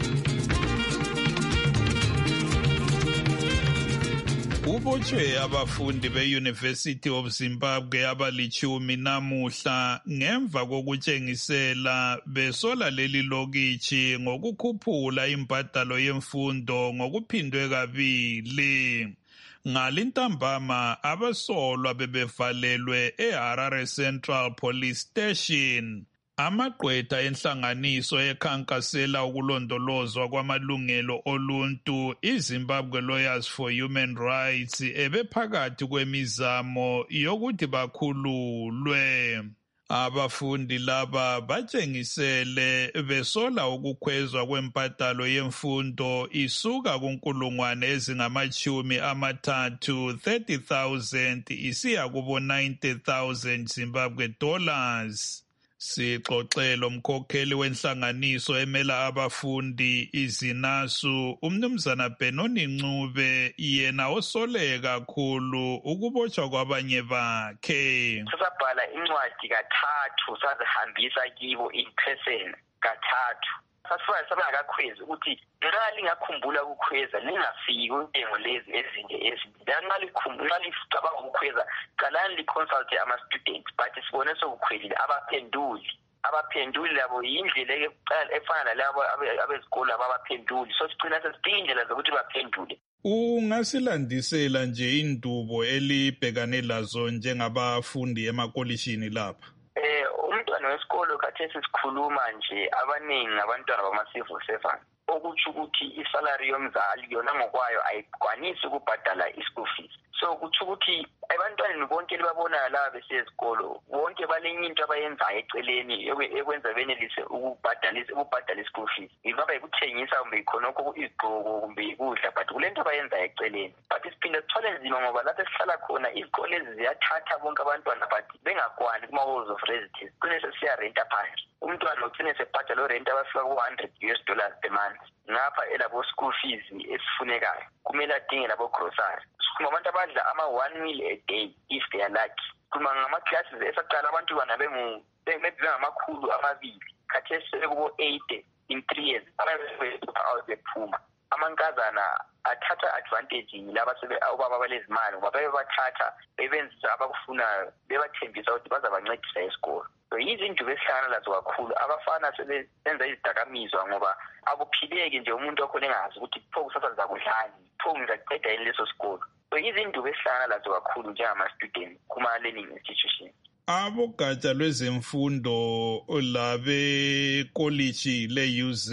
Kubotshwe abafundi be-University of Zimbabwe abalitshumi namuhla ngemva kokutshengisela besola leli lokitshi ngokukhuphula imbadalo yemfundo ngokuphindwe kabili. Ngalintambama abasolwa bebevalelwe eHarare Central Police Station. Amagqwetha enhlanganiso ekhankasela ukulondolozwa kwamalungelo oluntu iZimbabwe Lawyers for Human Rights ebephakathi kwemizamo yokuthi bakhululwe. Abafundi laba batshengisele besola ukukhwezwa kwempatalo yemfundo isuka kunkulungwane ezingama-30,000 isiya kubo 90,000 Zimbabwe dollars. Sixoxela umkhokheli wenhlanganiso emela abafundi izinasu umnumzana Benoni Ncube yena osole kakhulu ukubotshwa kwabanye bakhe. Sasabhala incwadi kathathu sazihambisa kibo in person kathathu. Sasifuna sabangakakhwezi ukuthi nxa lingakhumbula ukukhweza lingafiki intengo lezi ezinde ezinde. Nxa licabanga ukukhweza qalani liconsulte ama-students but sibone sokukhwelile abaphenduli labo yindlela efana nalabo abezikolo ababaphenduli so sigcina sesidinga indlela zokuthi baphendule. Ungasilandisela nje indubo elibhekane lazo njengabafundi emakolishini lapha? Umntwana wesikolo khathesi sikhuluma nje abaningi abantwana bama-civil servant okutsho ukuthi isalari yomzali yona ngokwayo ayikwanisi ukubhadala i-school fees. So kutsho ukuthi abantwaneni bonke libabonayo laba besezikolo bonke balenye into abayenzayo eceleni ekwenza benelise ukubhadala i-school fees. Ingaba yikuthengisa kumbe ikhonokho izigqoko kumbe ikudla but kulento abayenzayo eceleni. But siphinde sithole nzima ngoba lapho esihlala khona izikolo lezi ziyathatha bonke abantwana but bengakwani kuma-halls of residence. Kune sesiyarenta phandle. Umntwana ugcine sebhadala orenta abafika ku-$100 per month. Ngapha elabo school fees esifunekayo kumele adinge labo grocery. Abantu abadla ama-1 meal a day if they are lucky. Kuma ngama-classes esaqala abantu bana bengama-200 khathesi sekubo-8 in 3 years bephuma. Amankazana athatha advantage laba obaba balezimali ngoba bebathatha bebenzisa abakufunayo bebathembisa ukuthi bazabancedisa esikolo. So izinto esihlangana lazo kakhulu abafana sebenza izidakamizwa ngoba akuphileki nje umuntu wakhona engazi ukuthi pho kusasa ngizakudlani pho ngizaqeda yini leso sikolo. So izinto esihlangana lazo kakhulu njengama-student kuma-learning institutions. Abogatsha lwezemfundo labekolishi le-UZ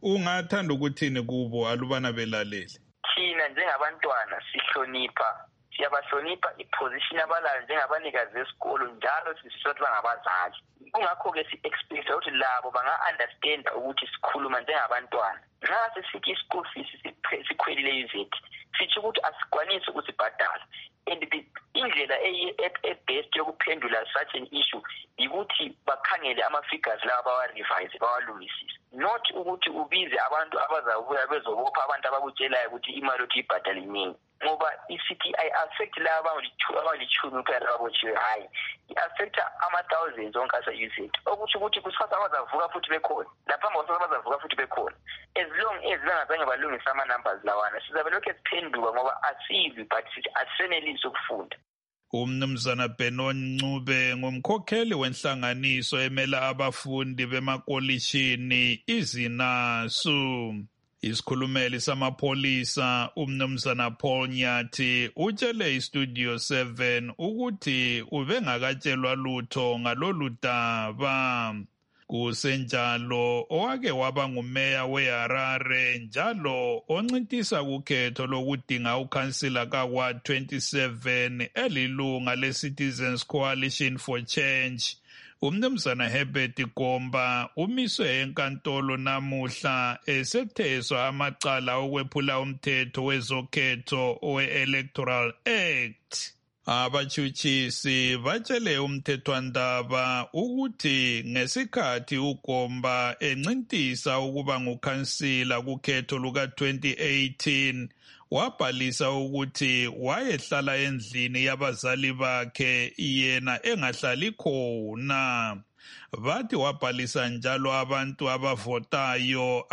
ungathanda ukuthini kubo alubana belalele? Thina njengabantwana sihlonipha siyabahlonipha iposition abalayo njengabanikazi besikolo njalo sisizwa ukuthi bangabazali. Kungakho-ke si-expecta ukuthi labo banga-understanda ukuthi sikhuluma njengabantwana. Nxa sesithi i-school fees sikhwelile izethu sitsho ukuthi asikwanisi ukusibhadala. And indlela e-best yokuphendula such an issue yikuthi bakhangele ama-figures lawa bawa-revise bawalungisise. Not ukuthi ubize abantu abazabuya bezobopha abantu abakutshelayo ukuthi imali yokuthi ibhadale iningi. Ngoba isithi i-affect laba abalithumi kuphela ababotshiwe, hhayi i-affecta ama-thousands onke ase-usage. Okutsho ukuthi kusasa bazavuka futhi bekhona, laphambi kwasasa bazavuka futhi bekhona. As long as bengazange balungisa ama-numbers lawana sizabe lokhu esiphenduka ngoba asivi but sithi asisenelisi ukufunda. Umnumzana Benon Ncube ngumkhokheli wenhlanganiso emela abafundi bemakolishini izinasu. Isikhulumeli samapholisa umnumzana Paul Nyathi utshele iStudio 7 ukuthi ubengakatshelwa lutho ngalolu daba. Kusenjalo owake waba ngumeya weHarare njalo oncintisa kukhetho lokudinga ukhansila kaWard 27 elilunga leCitizens Coalition for Change. Umnumzana Herbert Gomba umiswe enkantolo namuhla esetheswa amacala okwephula umthetho wezokhetho we-Electoral Act. Abatshutshisi batshele umthethwandaba ukuthi ngesikhathi uGomba encintisa ukuba ngukhansila kukhetho luka-2018 wabhalisa ukuthi wayehlala endlini yabazali bakhe yena engahlali khona. Bathi wabhalisa njalo abantu abavotayo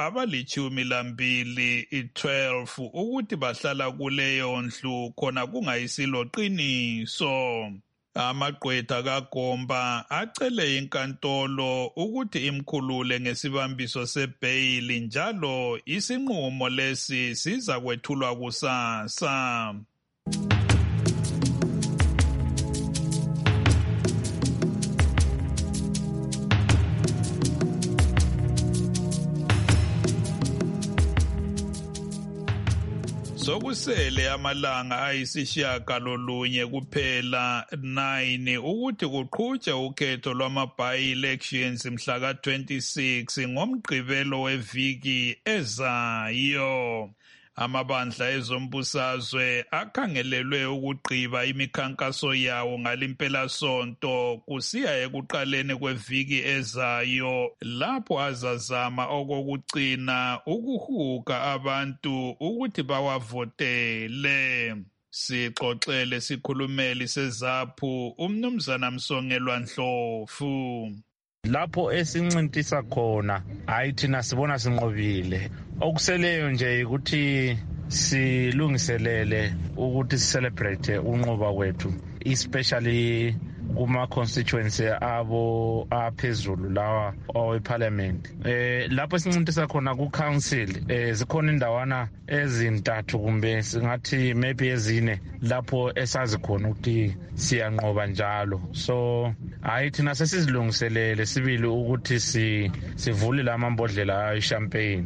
abali-12 ukuthi bahlala kuleyo ndlu khona kungayisilo qiniso. Amagqwetha kaGomba acele inkantolo ukuthi imkhulule ngesibambiso sebheyili njalo isinqumo lesi siza kwethulwa kusasa. Sokusele amalanga ayisishiyagalolunye kuphela 9 ukuthi kuqhutshwe ukhetho lwama-by-elections mhla ka-26 ngomgqibelo weviki ezayo. Amabandla ezombusazwe akhangelelwe ukugqiba imikhankaso yawo ngalimpelasonto kusiya ekuqaleni kweviki ezayo lapho azazama okokugcina ukuhuga abantu ukuthi bawavotele. Sixoxele sikhulumeli seZAPHU umnumzana Msongelwa Ndlovu. Lapho esincintisa khona hayi thina sibona sinqobile. Okuseleyo nje ukuthi silungiselele ukuthi celebrate unqoba kwethu, especially kuma constituency abo aphezulu lawa oweparliament. Lapho sincintisa khona ku council zikhona indawana ezintathu kumbe singathi maybe ezine lapho esazi khona ukuthi siyanqoba njalo. So hayi thina sesizilungiselele sibili ukuthi sivule lamambodlela ayo champagne.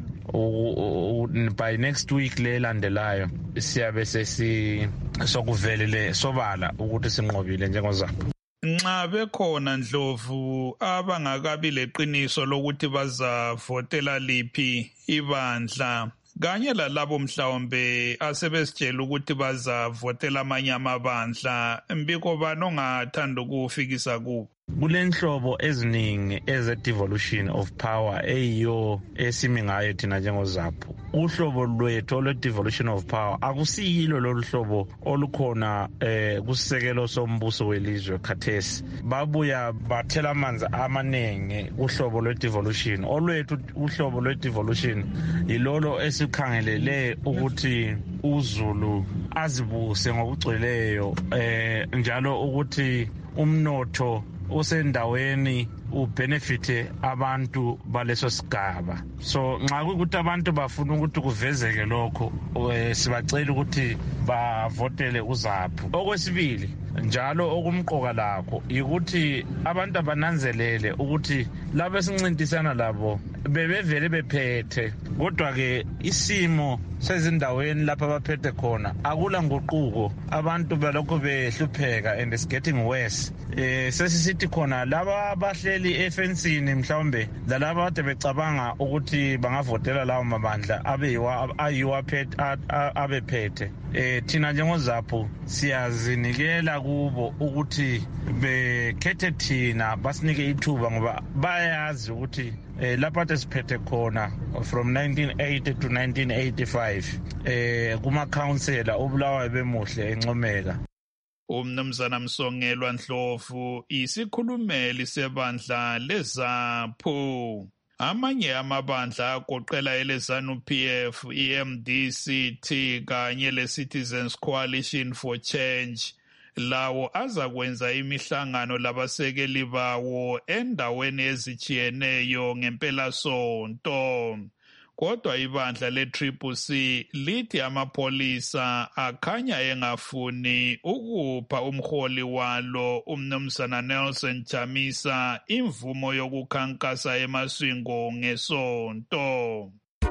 By next week lelandelayo siyabe sokuvelele sobala ukuthi sinqobile njengoZAPHU. Nxa bekhona Ndlovu abangakabi leqiniso lokuthi bazavotela liphi ibandla kanye lalabo mhlawumbe asebesitshela ukuthi bazavotela amanye amabandla, mbiko bani ongathanda ukufikisa kubo? Kulenhlobo eziningi eze-devolution of power eyiyo esimi ngayo thina njengoZAPHU. Uhlobo lwethu olwe-devolution of power akusiyilo lolu hlobo olukhona kusisekelo sombuso welizwe khathesi. Babuya bathela amanzi amaningi uhlobo lwe-devolution. Olwethu uhlobo lwe-devolution yilolo esikhangelele ukuthi uZulu azibuse ngokugcweleyo njalo ukuthi umnotho usendaweni ubenefite abantu baleso sigaba. So nxa kuyikuthi abantu bafuna ukuthi kuvezeke lokho sibacela ukuthi bavotele uZaphu. Okwesibili njalo okumqoka lakho yikuthi abantu abananzelele ukuthi labo esincintisana labo bebevele bephethe, kodwa ke isimo sezindaweni lapha abaphethe khona akula nguquko, abantu balokho behlupheka and it's getting worse. Sesisithi khona laba abahleli efensini mhlawumbe lalaba ade becabanga ukuthi bangavotela lawo mabandla abephethe. Thina njengoZaphu siyazinikela kubo ukuthi bekhethe thina, basinike ithuba ngoba bayazi ukuthi lapha ade siphethe khona from 1980 to 1985 kuma-councillor uBulawayo bemuhle eNcomeka. Umnumzana Msongelwa Ndlovu isikhulumeli sebandla leZaphu. Amanye amabandla agoqela eleZANU-PF, iMDCT kanye leCitizens Coalition for Change lawo azakwenza imihlangano labasekeli bawo endaweni ezitshiyeneyo ngempelasonto. Kodwa ibandla le-CCC lithi amapholisa akhanya engafuni ukupha umholi walo umnumzana Nelson Chamisa imvumo yokukhankasa eMasvingo ngesonto.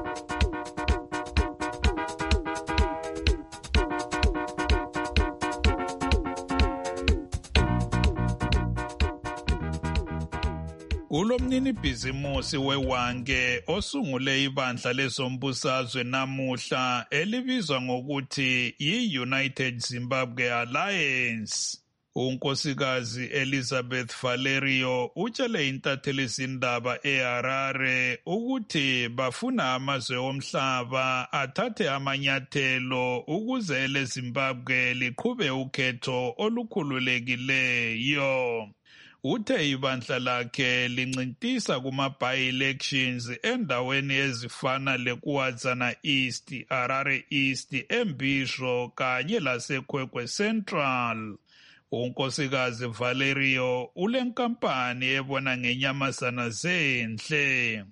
Ulomnini bhizimusi weWange osungule ibandla lezombusazwe namuhla elibizwa ngokuthi yi-United Zimbabwe Alliance. Unkosikazi Elizabeth Valerio utshele intathelizindaba eHarare ukuthi bafuna amazwe omhlaba athathe amanyathelo ukuze eleZimbabwe liqhube ukhetho olukhululekileyo. Uthe ibandla lakhe lincintisa kuma-by-elections endaweni ezifana leKuwadzana East, Harare East, eMbisho kanye laseKwekwe Central. Unkosikazi Valerio ulenkampani ebona ngenyamazana zenhle.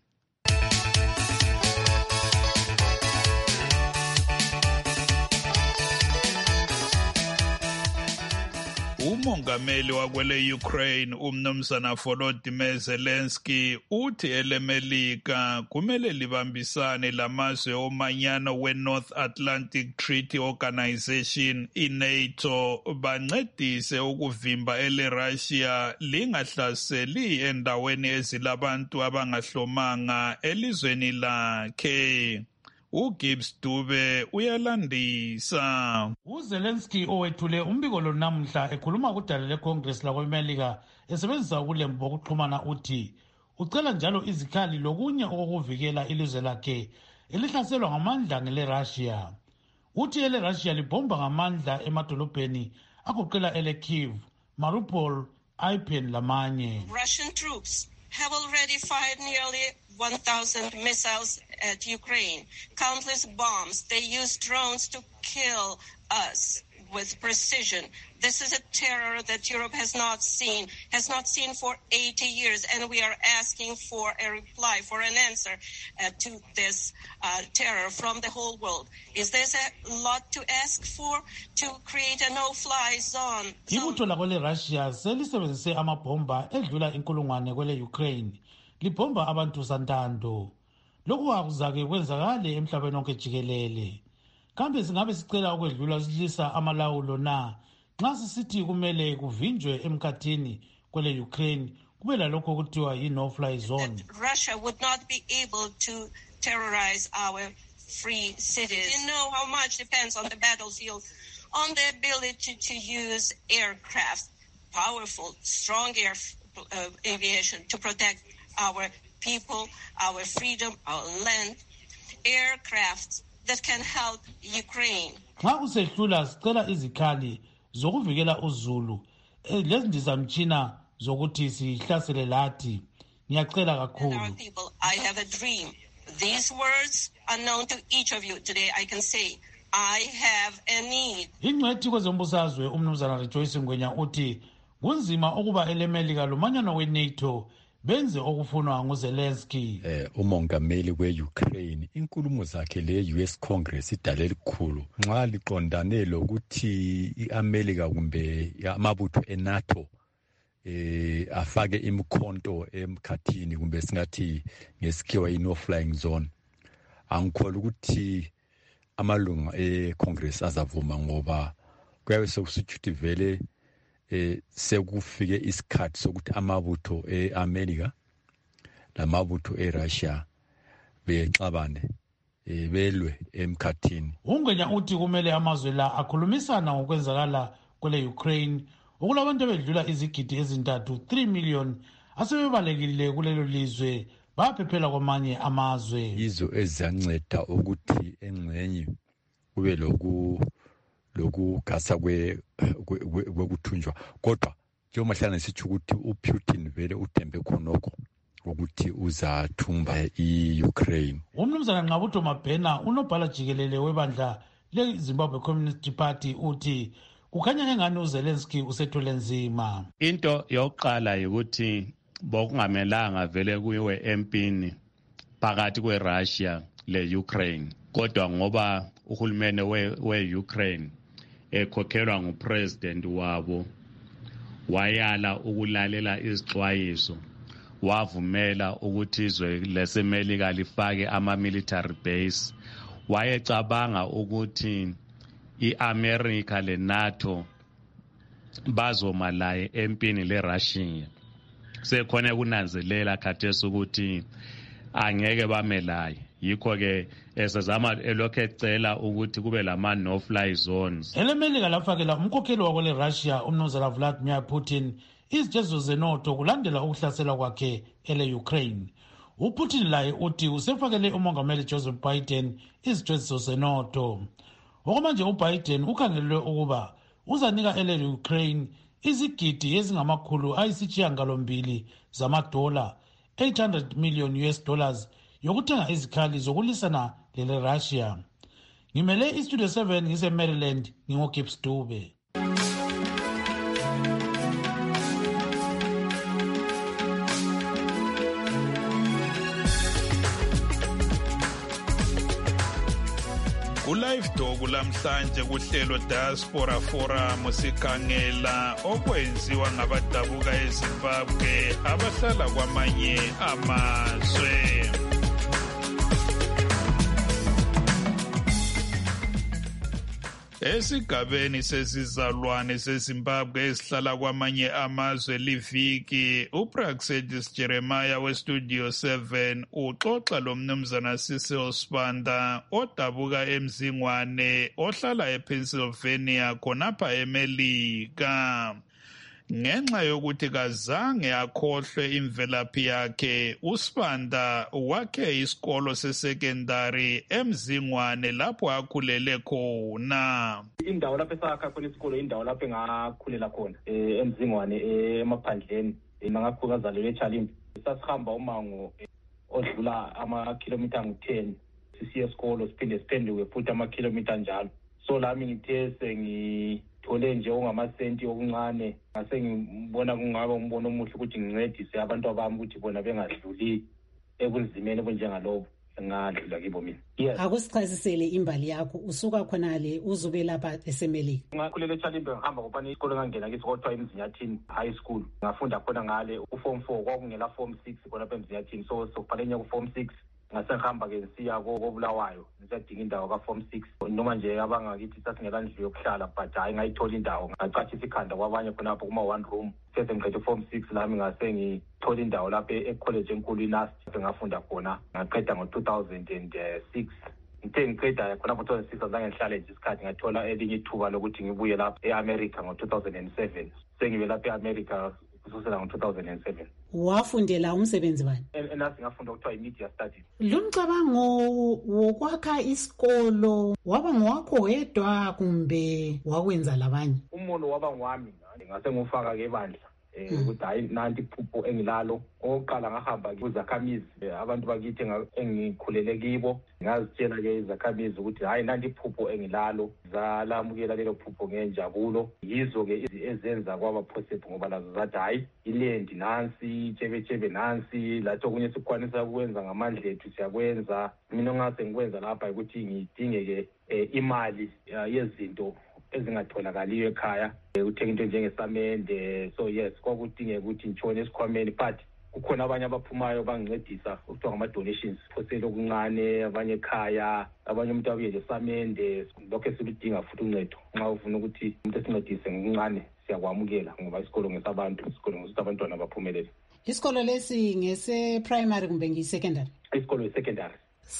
Umongameli wakwele Ukraine umnumzana Volodymyr Zelensky uthi elemelika kumele libambisane lamazwe omanyano we-North Atlantic Treaty Organization i-NATO bancedise ukuvimba ele-Russia lingahlaseli endaweni ezilabantu abangahlomanga elizweni lakhe. uGibbs Dube uyalandisa. uZelensky owethule umbiko lo namuhla ekhuluma kudala leCongress lakweMelika esebenzisa ubulembu bokuxhumana uthi ucela njalo izikhali lokunye okuvikela ilizwe lakhe elihlaselwa ngamandla ngele-Russia. Uthi ele-Russia libhomba ngamandla emadolobheni agoqela ele-Kyiv, Mariupol, Irpin lamanye. Russian troops have already fired nearly 1,000 missiles at Ukraine, countless bombs. They use drones to kill us with precision. This is a terror that Europe has not seen for 80 years, and we are asking for a reply, for an answer to this terror from the whole world. Is this a lot to ask for, to create a no-fly zone? Ibutho lakwele Russia selisebenzise amabhomba edlula inkulungwane kwele Ukraine. Libhomba abantu santando. Lokhu akuzake kwenzakale emhlabeni wonke jikelele. Kambe singabe sicela ukwedlula silisa amalawulo na nxa sisithi kumele kuvinjwe emkhathini kwele Ukraine kubela lokho kuthiwa yi-no-fly zone. Russia would not be able to terrorize our free cities. You know how much depends on the battlefield, on the ability to use aircraft, powerful, strong air aviation to protect our people, our freedom, our land, aircraft that can help Ukraine. Nxa usehlula sicela izikhali zokuvikela uZulu lezindizamtshina zokuthi sihlasele lathi. Ngiyacela kakhulu. I have a dream. These words are known to each of you today. I can say I have a need. Ingcwethi kwezombusazwe umnumzana Rejoice Ngwenya uthi kunzima ukuba elemelika lomanyano we-NATO benze okufunwa nguZelensky. Umongameli we-Ukraine inkulumo zakhe le-US Congress idale elikhulu nxa liqondane lokuthi i-Amerika kumbe amabutho eNATO afake imikhonto emkhathini kumbe singathi ngesikhiwa i-no-flying zone. Angikholwa ukuthi amalunga e-Congress azavuma ngoba kuyabe sekusuthi vele sekufike isikhathi sokuthi amabutho e-America lamabutho e-Russia bexabane belwe emkhathini. Ungwenya uthi kumele amazwe la akhulumisana ngokwenzakala kwele Ukraine okulabantu bedlula izigidi ezintathu 3 million asebebalekile kulelo lizwe baphephela kwamanye amazwe. Izo eziyanceda ukuthi engxenye kube lokugasa kwekuthunjwa kodwa njengoba hlala nesithi ukuthi uPutin vele uthembe khonokho ukuthi uzathumba i-Ukraine. Umnumzana Nqabutho Mabhena unobhala jikelele webandla le-Zimbabwe Communist Party uthi kukhanya engani uZelensky usethule nzima. Into yokuqala ukuthi bokungamelanga vele kuyiwe empini phakathi kweRussia le-Ukraine kodwa ngoba uhulumene we-Ukraine ekhokhelwa ngupresident wabo wayala ukulalela izixwayiso wavumela ukuthi izwe lesemelika lifake ama-military base. Wayecabanga ukuthi i-America le-NATO bazoma laye empini le-Russia. Sekhona kunanzelela khathesi ukuthi angeke bamelaye. Yikho-ke esezama elokhu ecela ukuthi kube lama no-fly zones. Elemelika lafakela umkhokheli wakwele Russia umnumzana Vladimir Putin izjezo zenotho kulandela ukuhlasela kwakhe ele-Ukraine. UPutin laye uthi usefakele umongameli Joseph Biden izjezo zenotho. Okwamanje uBiden ukhangelelwe ukuba uzanika ele-Ukraine izigidi ezingamakhulu ayisishiyagalombili zamadola $800 million yokuthenga izikhali zokulisana lele-Russia. Ngimele iStudio 7 ngise-Maryland ngingoGibbs Dube. Ku-Live Talk lamhlanje kuhlelo Diaspora Forum sikhangela okwenziwa ngabadabuka eZimbabwe abahlala kwamanye amazwe. Esigabeni sesizalwane seZimbabwe esihlala kwamanye amazwe liviki uPraxedis Jeremiah weStudio 7 uxoxa lomnumzana Cecil Spanda odabuka eMzingwane ohlala ePennsylvania khonapha eMelika. Ngenxa yokuthi kazange akhohlwe imvelaphi yakhe, uSpanda wakhe isikolo sesekendari eMzingwane lapho akhulele khona. Indawo lapho esakha khona isikolo indawo lapho engakhulela khona eMzingwane emaphandleni ngazalelwe eChalimbe. Sasihamba umango odlula amakhilomitha ngu-10 sisiye esikolo siphinde siphenduke futhi amakhilomitha njalo. So lami ngithe sengithole nje ongamasenti okuncane ngase ngibona kungaba umbono omuhle ukuthi ngincedise abantu abami ukuthi bona bengadluli ebunzimeni obunjengalobo engadlula kibo mina. Yes. Akusichazisele imbali yakho usuka khonale uzube lapha esemelika. Ngakhulele eChalimbe ngihamba ngopani isikolo ngangena kiso kodwa eMzinyathini High School. Ngafunda khona ngale uform 4 kwakungela form 6 khona lapha eMzinyathini so sokuphalenya kuform 6 ngase ngihamba ke ngisiya koBulawayo ngisadinga indawo ka-form 6 noma nje abangakithi sasingela ndlu yokuhlala but hayi ngayithola indawo ngacatshisa ikhanda kwabanye khonapho kuma-1 room sese ngiqede form 6 lami ngase ngithola indawo lapho ekholeji enkulu inast ngafunda khona ngaqeda ngo-2006 ngithe ngiqeda khonapho 2006 azange ngihlale nje isikhathi ngathola elinye ithuba lokuthi ngibuye lapho e-America ngo-2007 sengibe lapho e-America kusukela ngo-2007. Wafundela umsebenzi bani? Enasi ngafunda kuthiwa i-media studies. Lo mcabango wokwakha isikolo waba ngowakho wedwa kumbe wakwenza labanye? Umono waba ngwami ngase ngufaka ke ebandla ukuthi hayi nanti iphupho engilalo. Oqala ngahamba kuzakhamizi abantu bakithi engikhulele kibo ngazitshela ke izakhamizi ukuthi hayi nanti iphupho engilalo zalamukela lelo phupho ngenjabulo. Yizo ke ezenza kwaba possible ngoba lazo zathi hayi iland nansi chebe nansi lathi okunye sikwanisa ukwenza ngamandla ethu siyakwenza. Mina ngase ngikwenza lapha ukuthi ngidinge ke imali yezinto ezingatholakaliyo ekhaya uthenga into njengesamende. So yes kwakudingeka ukuthi ngitshone esikhwameni but kukhona abanye abaphumayo bangincedisa ukuthiwa ngama-donations phosele okuncane abanye ekhaya abanye umuntu abuye lesamende lokho esiludinga futhi uncedo. Nxa ufuna ukuthi umuntu esincedise ngokuncane siyakwamukela ngoba isikolo ngesabantu, isikolo ngosuthi abantwana baphumelele. Isikolo lesi ngese-primary kumbe ngiyi-secondary? Isikolo yi-secondary.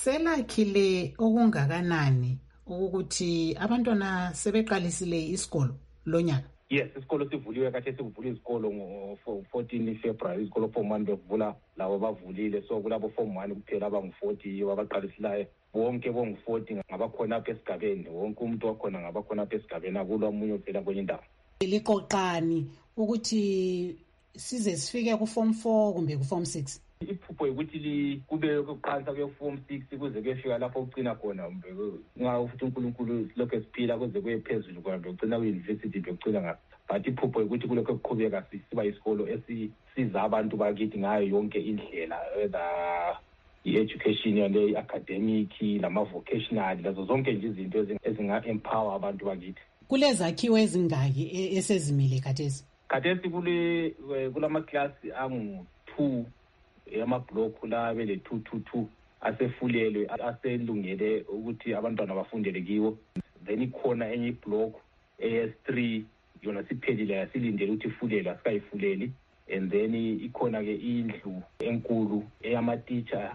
Selakhile okungakanani ukuthi abantwana sebeqalisile isikolo lo nyaka? Yes, isikolo sivuliwe kade sivula izikolo ngo-14 February. Isikolo form 1 bevula labo bavulile. So kulabo form 1 kuphela abangu-40 abaqalisilayo. Bonke bongu-40 ngabakhona apha esigabeni. Wonke umuntu wakhona ngabakhona apha esigabeni. Akulomunye ovela kwenye indawo. Liqoqani ukuthi size sifike ku-form 4 kumbe ku-form 6? Iphupho ukuthi kube ukuqansa kwe-form 6 kuze kuyefika lapho ugcina khona nxa ufuthi uNkulunkulu lokho esiphila kuze kuye phezulu kwabe ugcina ku-university bekucina ngapha. But iphupho ukuthi kulokho kuqhubeka siba isikolo esisiza abantu bakithi ngayo yonke indlela, whether i-education yale i-academic nama-vocational lazo zonke nje izinto ezinga-empower abantu bakithi. Kulezakhiwo ezingaki esezimile khathesi? Khathesi kulamaklasi angu-2 amablock la bele 222 asefulelwe aselungele ukuthi abantwana bafundele kiwo. Then ikhona enye iblock AS3 yona siphelile yasilindele ukuthi ifulele asikayifuleli. And then ikhona ke indlu enkulu eyama-teacher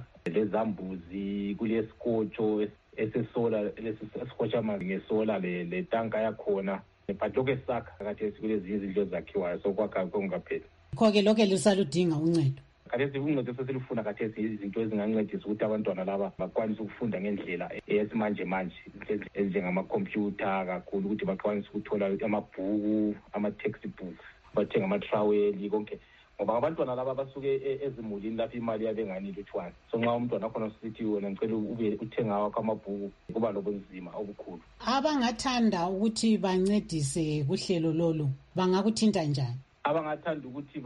lezambuzi kulesikhotsho esesola lesikotsha amanzi ngesola le tanka yakhona. But lokho esakha khathesi kulezinye izindlu ezakhiwayo so kwakha kongapheli. Kho-ke lokho lisaludinga uncedo. Khathesi uncedo sesilufuna khathesi izinto ezingancedisa ukuthi abantwana laba bakwanise ukufunda ngendlela eyesimanje manje ezinjengamakhompyutha kakhulu ukuthi bakwanise ukuthola amabhuku ama-textbooks bathenga amatraweli konke ngoba abantwana laba basuke ezimulini lapho imali yabengani lutshwana. So nxa umntwana akhona sithi wena ngicela ube uthenga wakho amabhuku kuba lobunzima obukhulu. Abangathanda ukuthi bancedise kuhlelo lolu bangakuthinta njani? Abangathanda ukuthi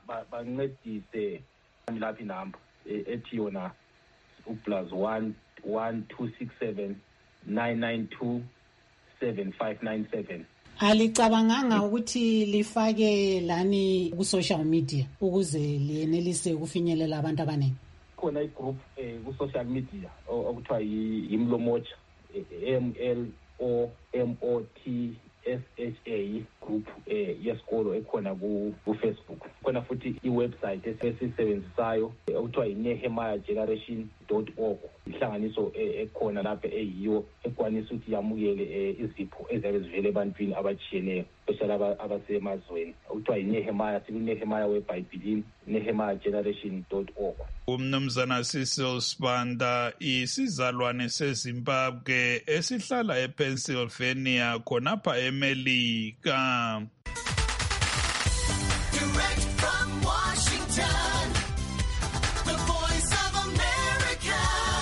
bancedise lapha inamba ethi yona +1 1267 992 7597. Alicabanganga ukuthi lifake lani ku-social media ukuze liyenelise ukufinyelela abantu abaningi? Khona igroup ku-social media okuthiwa yimlomotsha MLOMOTSHA group yesikolo ekhona ku-Facebook. Khona futhi iwebsite esisebenzisayo okuthiwa yi-nehemiahgeneration.org. Ihlanganiso ekhona lapha eyiyo ekwanisa ukuthi yamukele izipho eziyabe zivele ebantwini abatshiyeneyo especially abasemazweni okuthiwa yi-Nehemiah, siku-Nehemiah weBhayibhilini, nehemiahgeneration.org. Umnumzana Cecil Sibanda, isizalwane seZimbabwe esihlala ePennsylvania khonapha eMelika. Direct from Washington, the voice of America,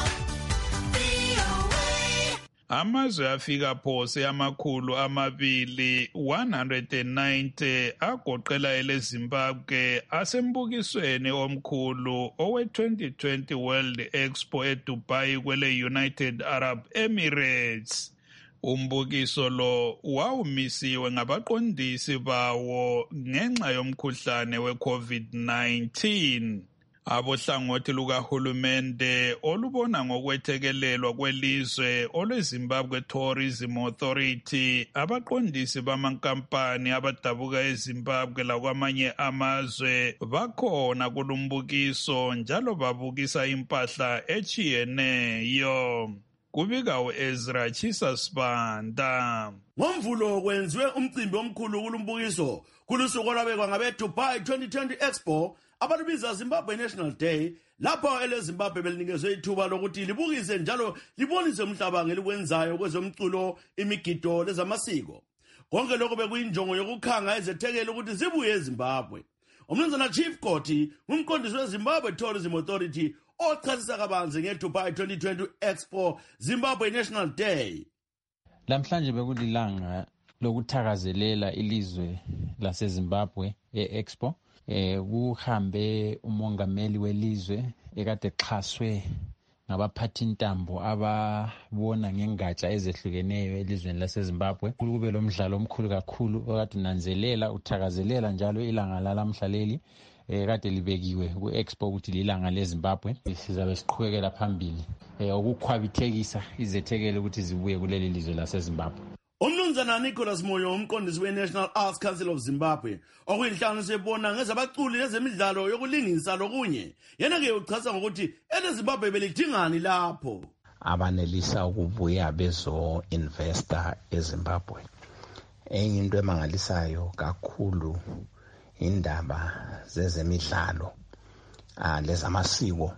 VOA. Amazwe afika phose amakhulu 190 agoqela eleZimbabwe asembukisweni omkhulu owe-2020 World Expo eDubai kwele United Arab Emirates. Umbukiso lo wawumisiwe ngabaqondisi bawo ngenxa yomkhuhlane we-COVID-19. Abohlangothi lukahulumende olubona ngokwethekelelwa kwelizwe olweZimbabwe Tourism Authority, abaqondisi bamankampani abadabuka eZimbabwe lakwamanye amazwe bakhona kulumbukiso njalo babukisa impahla echiyeneyo. Kubika u-Ezra Chisa Sibanda. Ngomvulo kwenziwe umcimbi omkhulu kulumbukiso kulusuku olwabekwa ngabe-Dubai 2020 Expo abalubiza Zimbabwe National Day, lapho eleZimbabwe belinikezwe ithuba lokuthi libukise njalo libonise umhlaba ngelikwenzayo kwezomculo, imigido lezamasiko. Konke lokho bekuyinjongo yokukhanga ezethekeli ukuthi zibuye eZimbabwe. umnumzana Chief Koti umqondisi weZimbabwe Tourism Authority ochasisa kabanzi ngeDubai 2020 Expo Zimbabwe National Day. Lamhlanje bekulilanga lokuthakazelela ilizwe laseZimbabwe e-Expo. Kuhambe umongameli welizwe ekade xhaswe ngabaphathintambo ababona ngengatsha ezehlukeneyo elizweni laseZimbabwe. Kube lomdlalo omkhulu kakhulu okade nanzelela uthakazelela njalo ilanga lalamhlaleli kade libekiwe ku-Expo ukuthi lilanga leZimbabwe. Sizabe siqhubekela phambili ukukhwabithekisa izethekeli ukuthi zibuye kuleli lizwe laseZimbabwe. Umnumzana Nicholas Moyo umqondisi we-National Arts Council of Zimbabwe okuyinhlanganiso ebona ngezabaculi nezemidlalo yokulingisa lokunye yena-ke uchaza ngokuthi eleZimbabwe belidingani lapho abanelisa ukubuya bezo-investa eZimbabwe. Enye into emangalisayo kakhulu indaba zezemidlalo lezamasiko.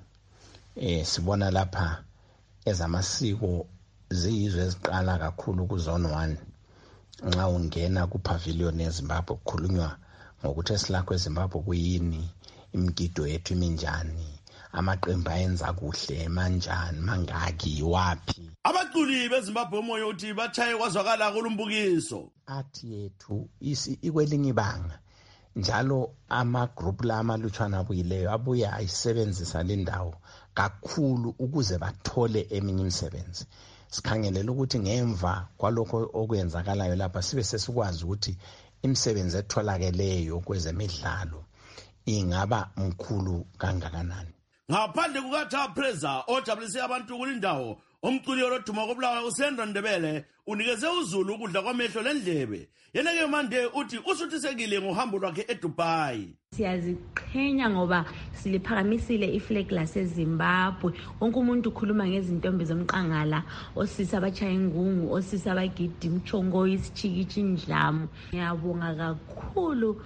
Sibona lapha ezamasiko ziyizwe eziqala kakhulu kuzone 1. Nxa ungena kupavilion eZimbabwe kukhulunywa ngokuthi esilakho eZimbabwe kuyini, imigido yethu iminjani, amaqembu ayenza kuhle manjani, mangaki, wapi. Abaculi beZimbabwe umoya uthi bachaye kwazwakala kulumbukiso. Art yethu ikwelinye ibanga. Njalo ama-group la amalutshwana abuyileyo abuya ayisebenzisa lindawo kakhulu ukuze bathole eminye imisebenzi. Sikhangelela ukuthi ngemva kwalokho okwenzakalayo lapha sibe sesikwazi ukuthi imisebenzi etholakeleyo kwezemidlalo ingaba mkhulu kangakanani. Ngaphandle kukaThapreza ojabulise abantu kulindawo umculi oloduma kobulawa uSendra Ndebele unikeze uZulu ukudla kwamehlo lendlebe. Yena-ke manje uthi usuthisekile ngohambo lwakhe eDubai. Siyaziqhenya ngoba siliphakamisile iflag laseZimbabwe. Wonke umuntu ukhuluma ngezintombi zomqangala, osisi abachaya ingungu, osisi abagida imchongo, isichikichi indlamu. Ngiyabonga kakhulu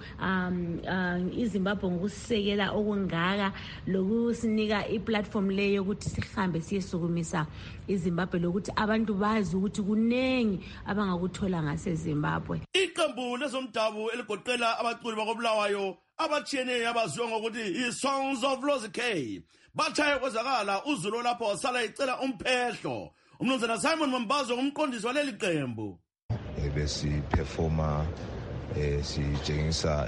iZimbabwe ngokusekela okungaka lokusinika iplatform leyo ukuthi sihambe siyesukumisa iZimbabwe lokuthi abantu bazi ukuthi kunengi abangakuthola ngaseZimbabwe. Iqembu lezomdabu eligoqela abaculi bakobulawayo abatshiyeneyo abaziwa ngokuthi i-Songs of Lozi K bachaye kwezakala uZulu lapho wasala icela umphehlo. Umnumzana Simon Mambazo umqondisi waleli qembu. Besiperforma sitshengisa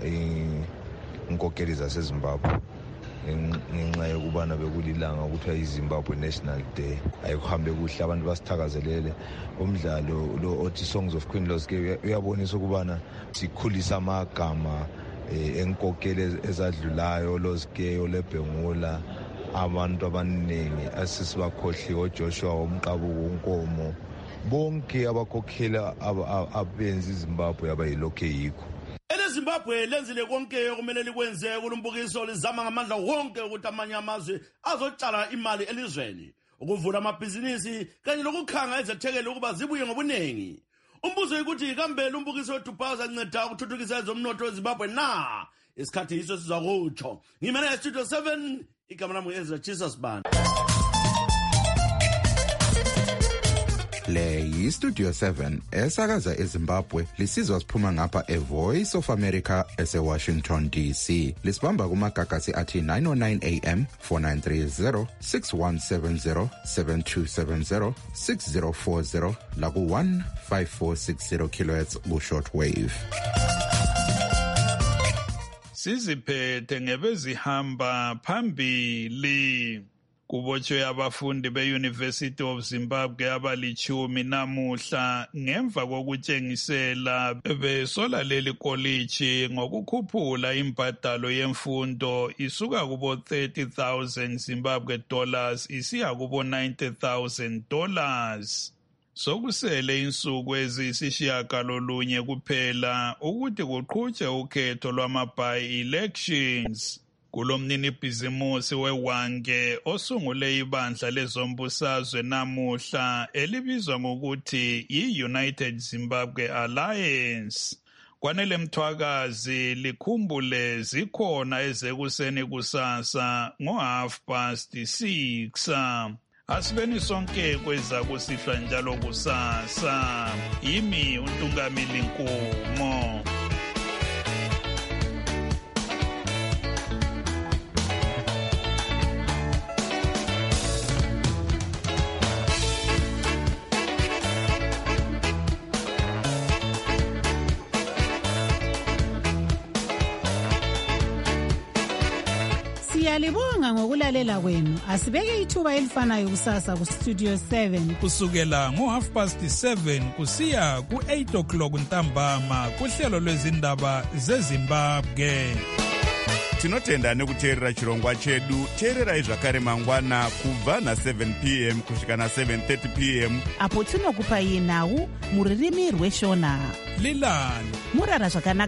inkokeli zaseZimbabwe ngenxa yokubana bekulilanga ukuthiwa iZimbabwe National Day. Ayikuhambe kuhle abantu basithakazelele. Umdlalo lo othi Songs of Queen Lozi K uyabonisa ukubana sikhulisa amagama enkokeli ezadlulayo Lozi K, oleBhengula, abantu abaningi asisibakhohli oJoshua umqabuko unkomo, bonke abakhokheli abenza iZimbabwe abayilokho yikho. EleZimbabwe lenzile konke okumele likwenze kulumbukiso lizama ngamandla wonke ukuthi amanye amazwe azotshala imali elizweni, ukuvula amabhizinisi kanye lokukhanga ezethekeli ukuba zibuye ngobunengi. Umbuzo ukuthi kambe lumbukiso weDubai uzanceda ukuthuthukisa ezomnotho weZimbabwe na? Isikhathi yiso sizakutsho. Ngimele eStudio 7 igama lami Ezra Jesus Band. Le yiStudio 7 esakaza eZimbabwe lisizwa siphuma ngapha eVoice of America eseWashington DC. Lisibamba kumagagasi athi 909 AM 4930 6170 7270 6040 laku 15460 kHz ku-shortwave. Siziphethe ngebezihamba phambili. Kubotshwe abafundi be-University of Zimbabwe abalichumi namuhla ngemva kokutshengisela besola leli koliji ngokukhuphula imbadalo yemfundo isuka kubo $30,000 Zimbabwe dollars isiya kubo $90,000. Sokusele insuku eziyisishiyagalolunye kuphela ukuthi kuqhutshwe ukhetho lwama-by-elections. Kulomnini bhizimusi weWange osungule ibandla lezombusazwe namuhla elibizwa ngokuthi yi-United Zimbabwe Alliance. Kwanele Mthwakazi likhumbule zikhona ezekuseni kusasa ngo6:30. Asibeni sonke kweza kusihlwa njalo kusasa. Yimi uNtungamili Nkumo. Siyalibonga ngokulalela kwenu. Asibeke ithuba elifanayo kusasa ku Studio 7 kusukela ngo7:30 kusiya ku8 o'clock ntambama kuhlelo lwezindaba zeZimbabwe. Tinotenda nekuteerera chirongwa chedu. Teererai zvakare mangwana kubva na7 p.m. kusvika na7:30 p.m. apo tinokupai nhau muririmi rweshona. Lilani murara zvakanaka.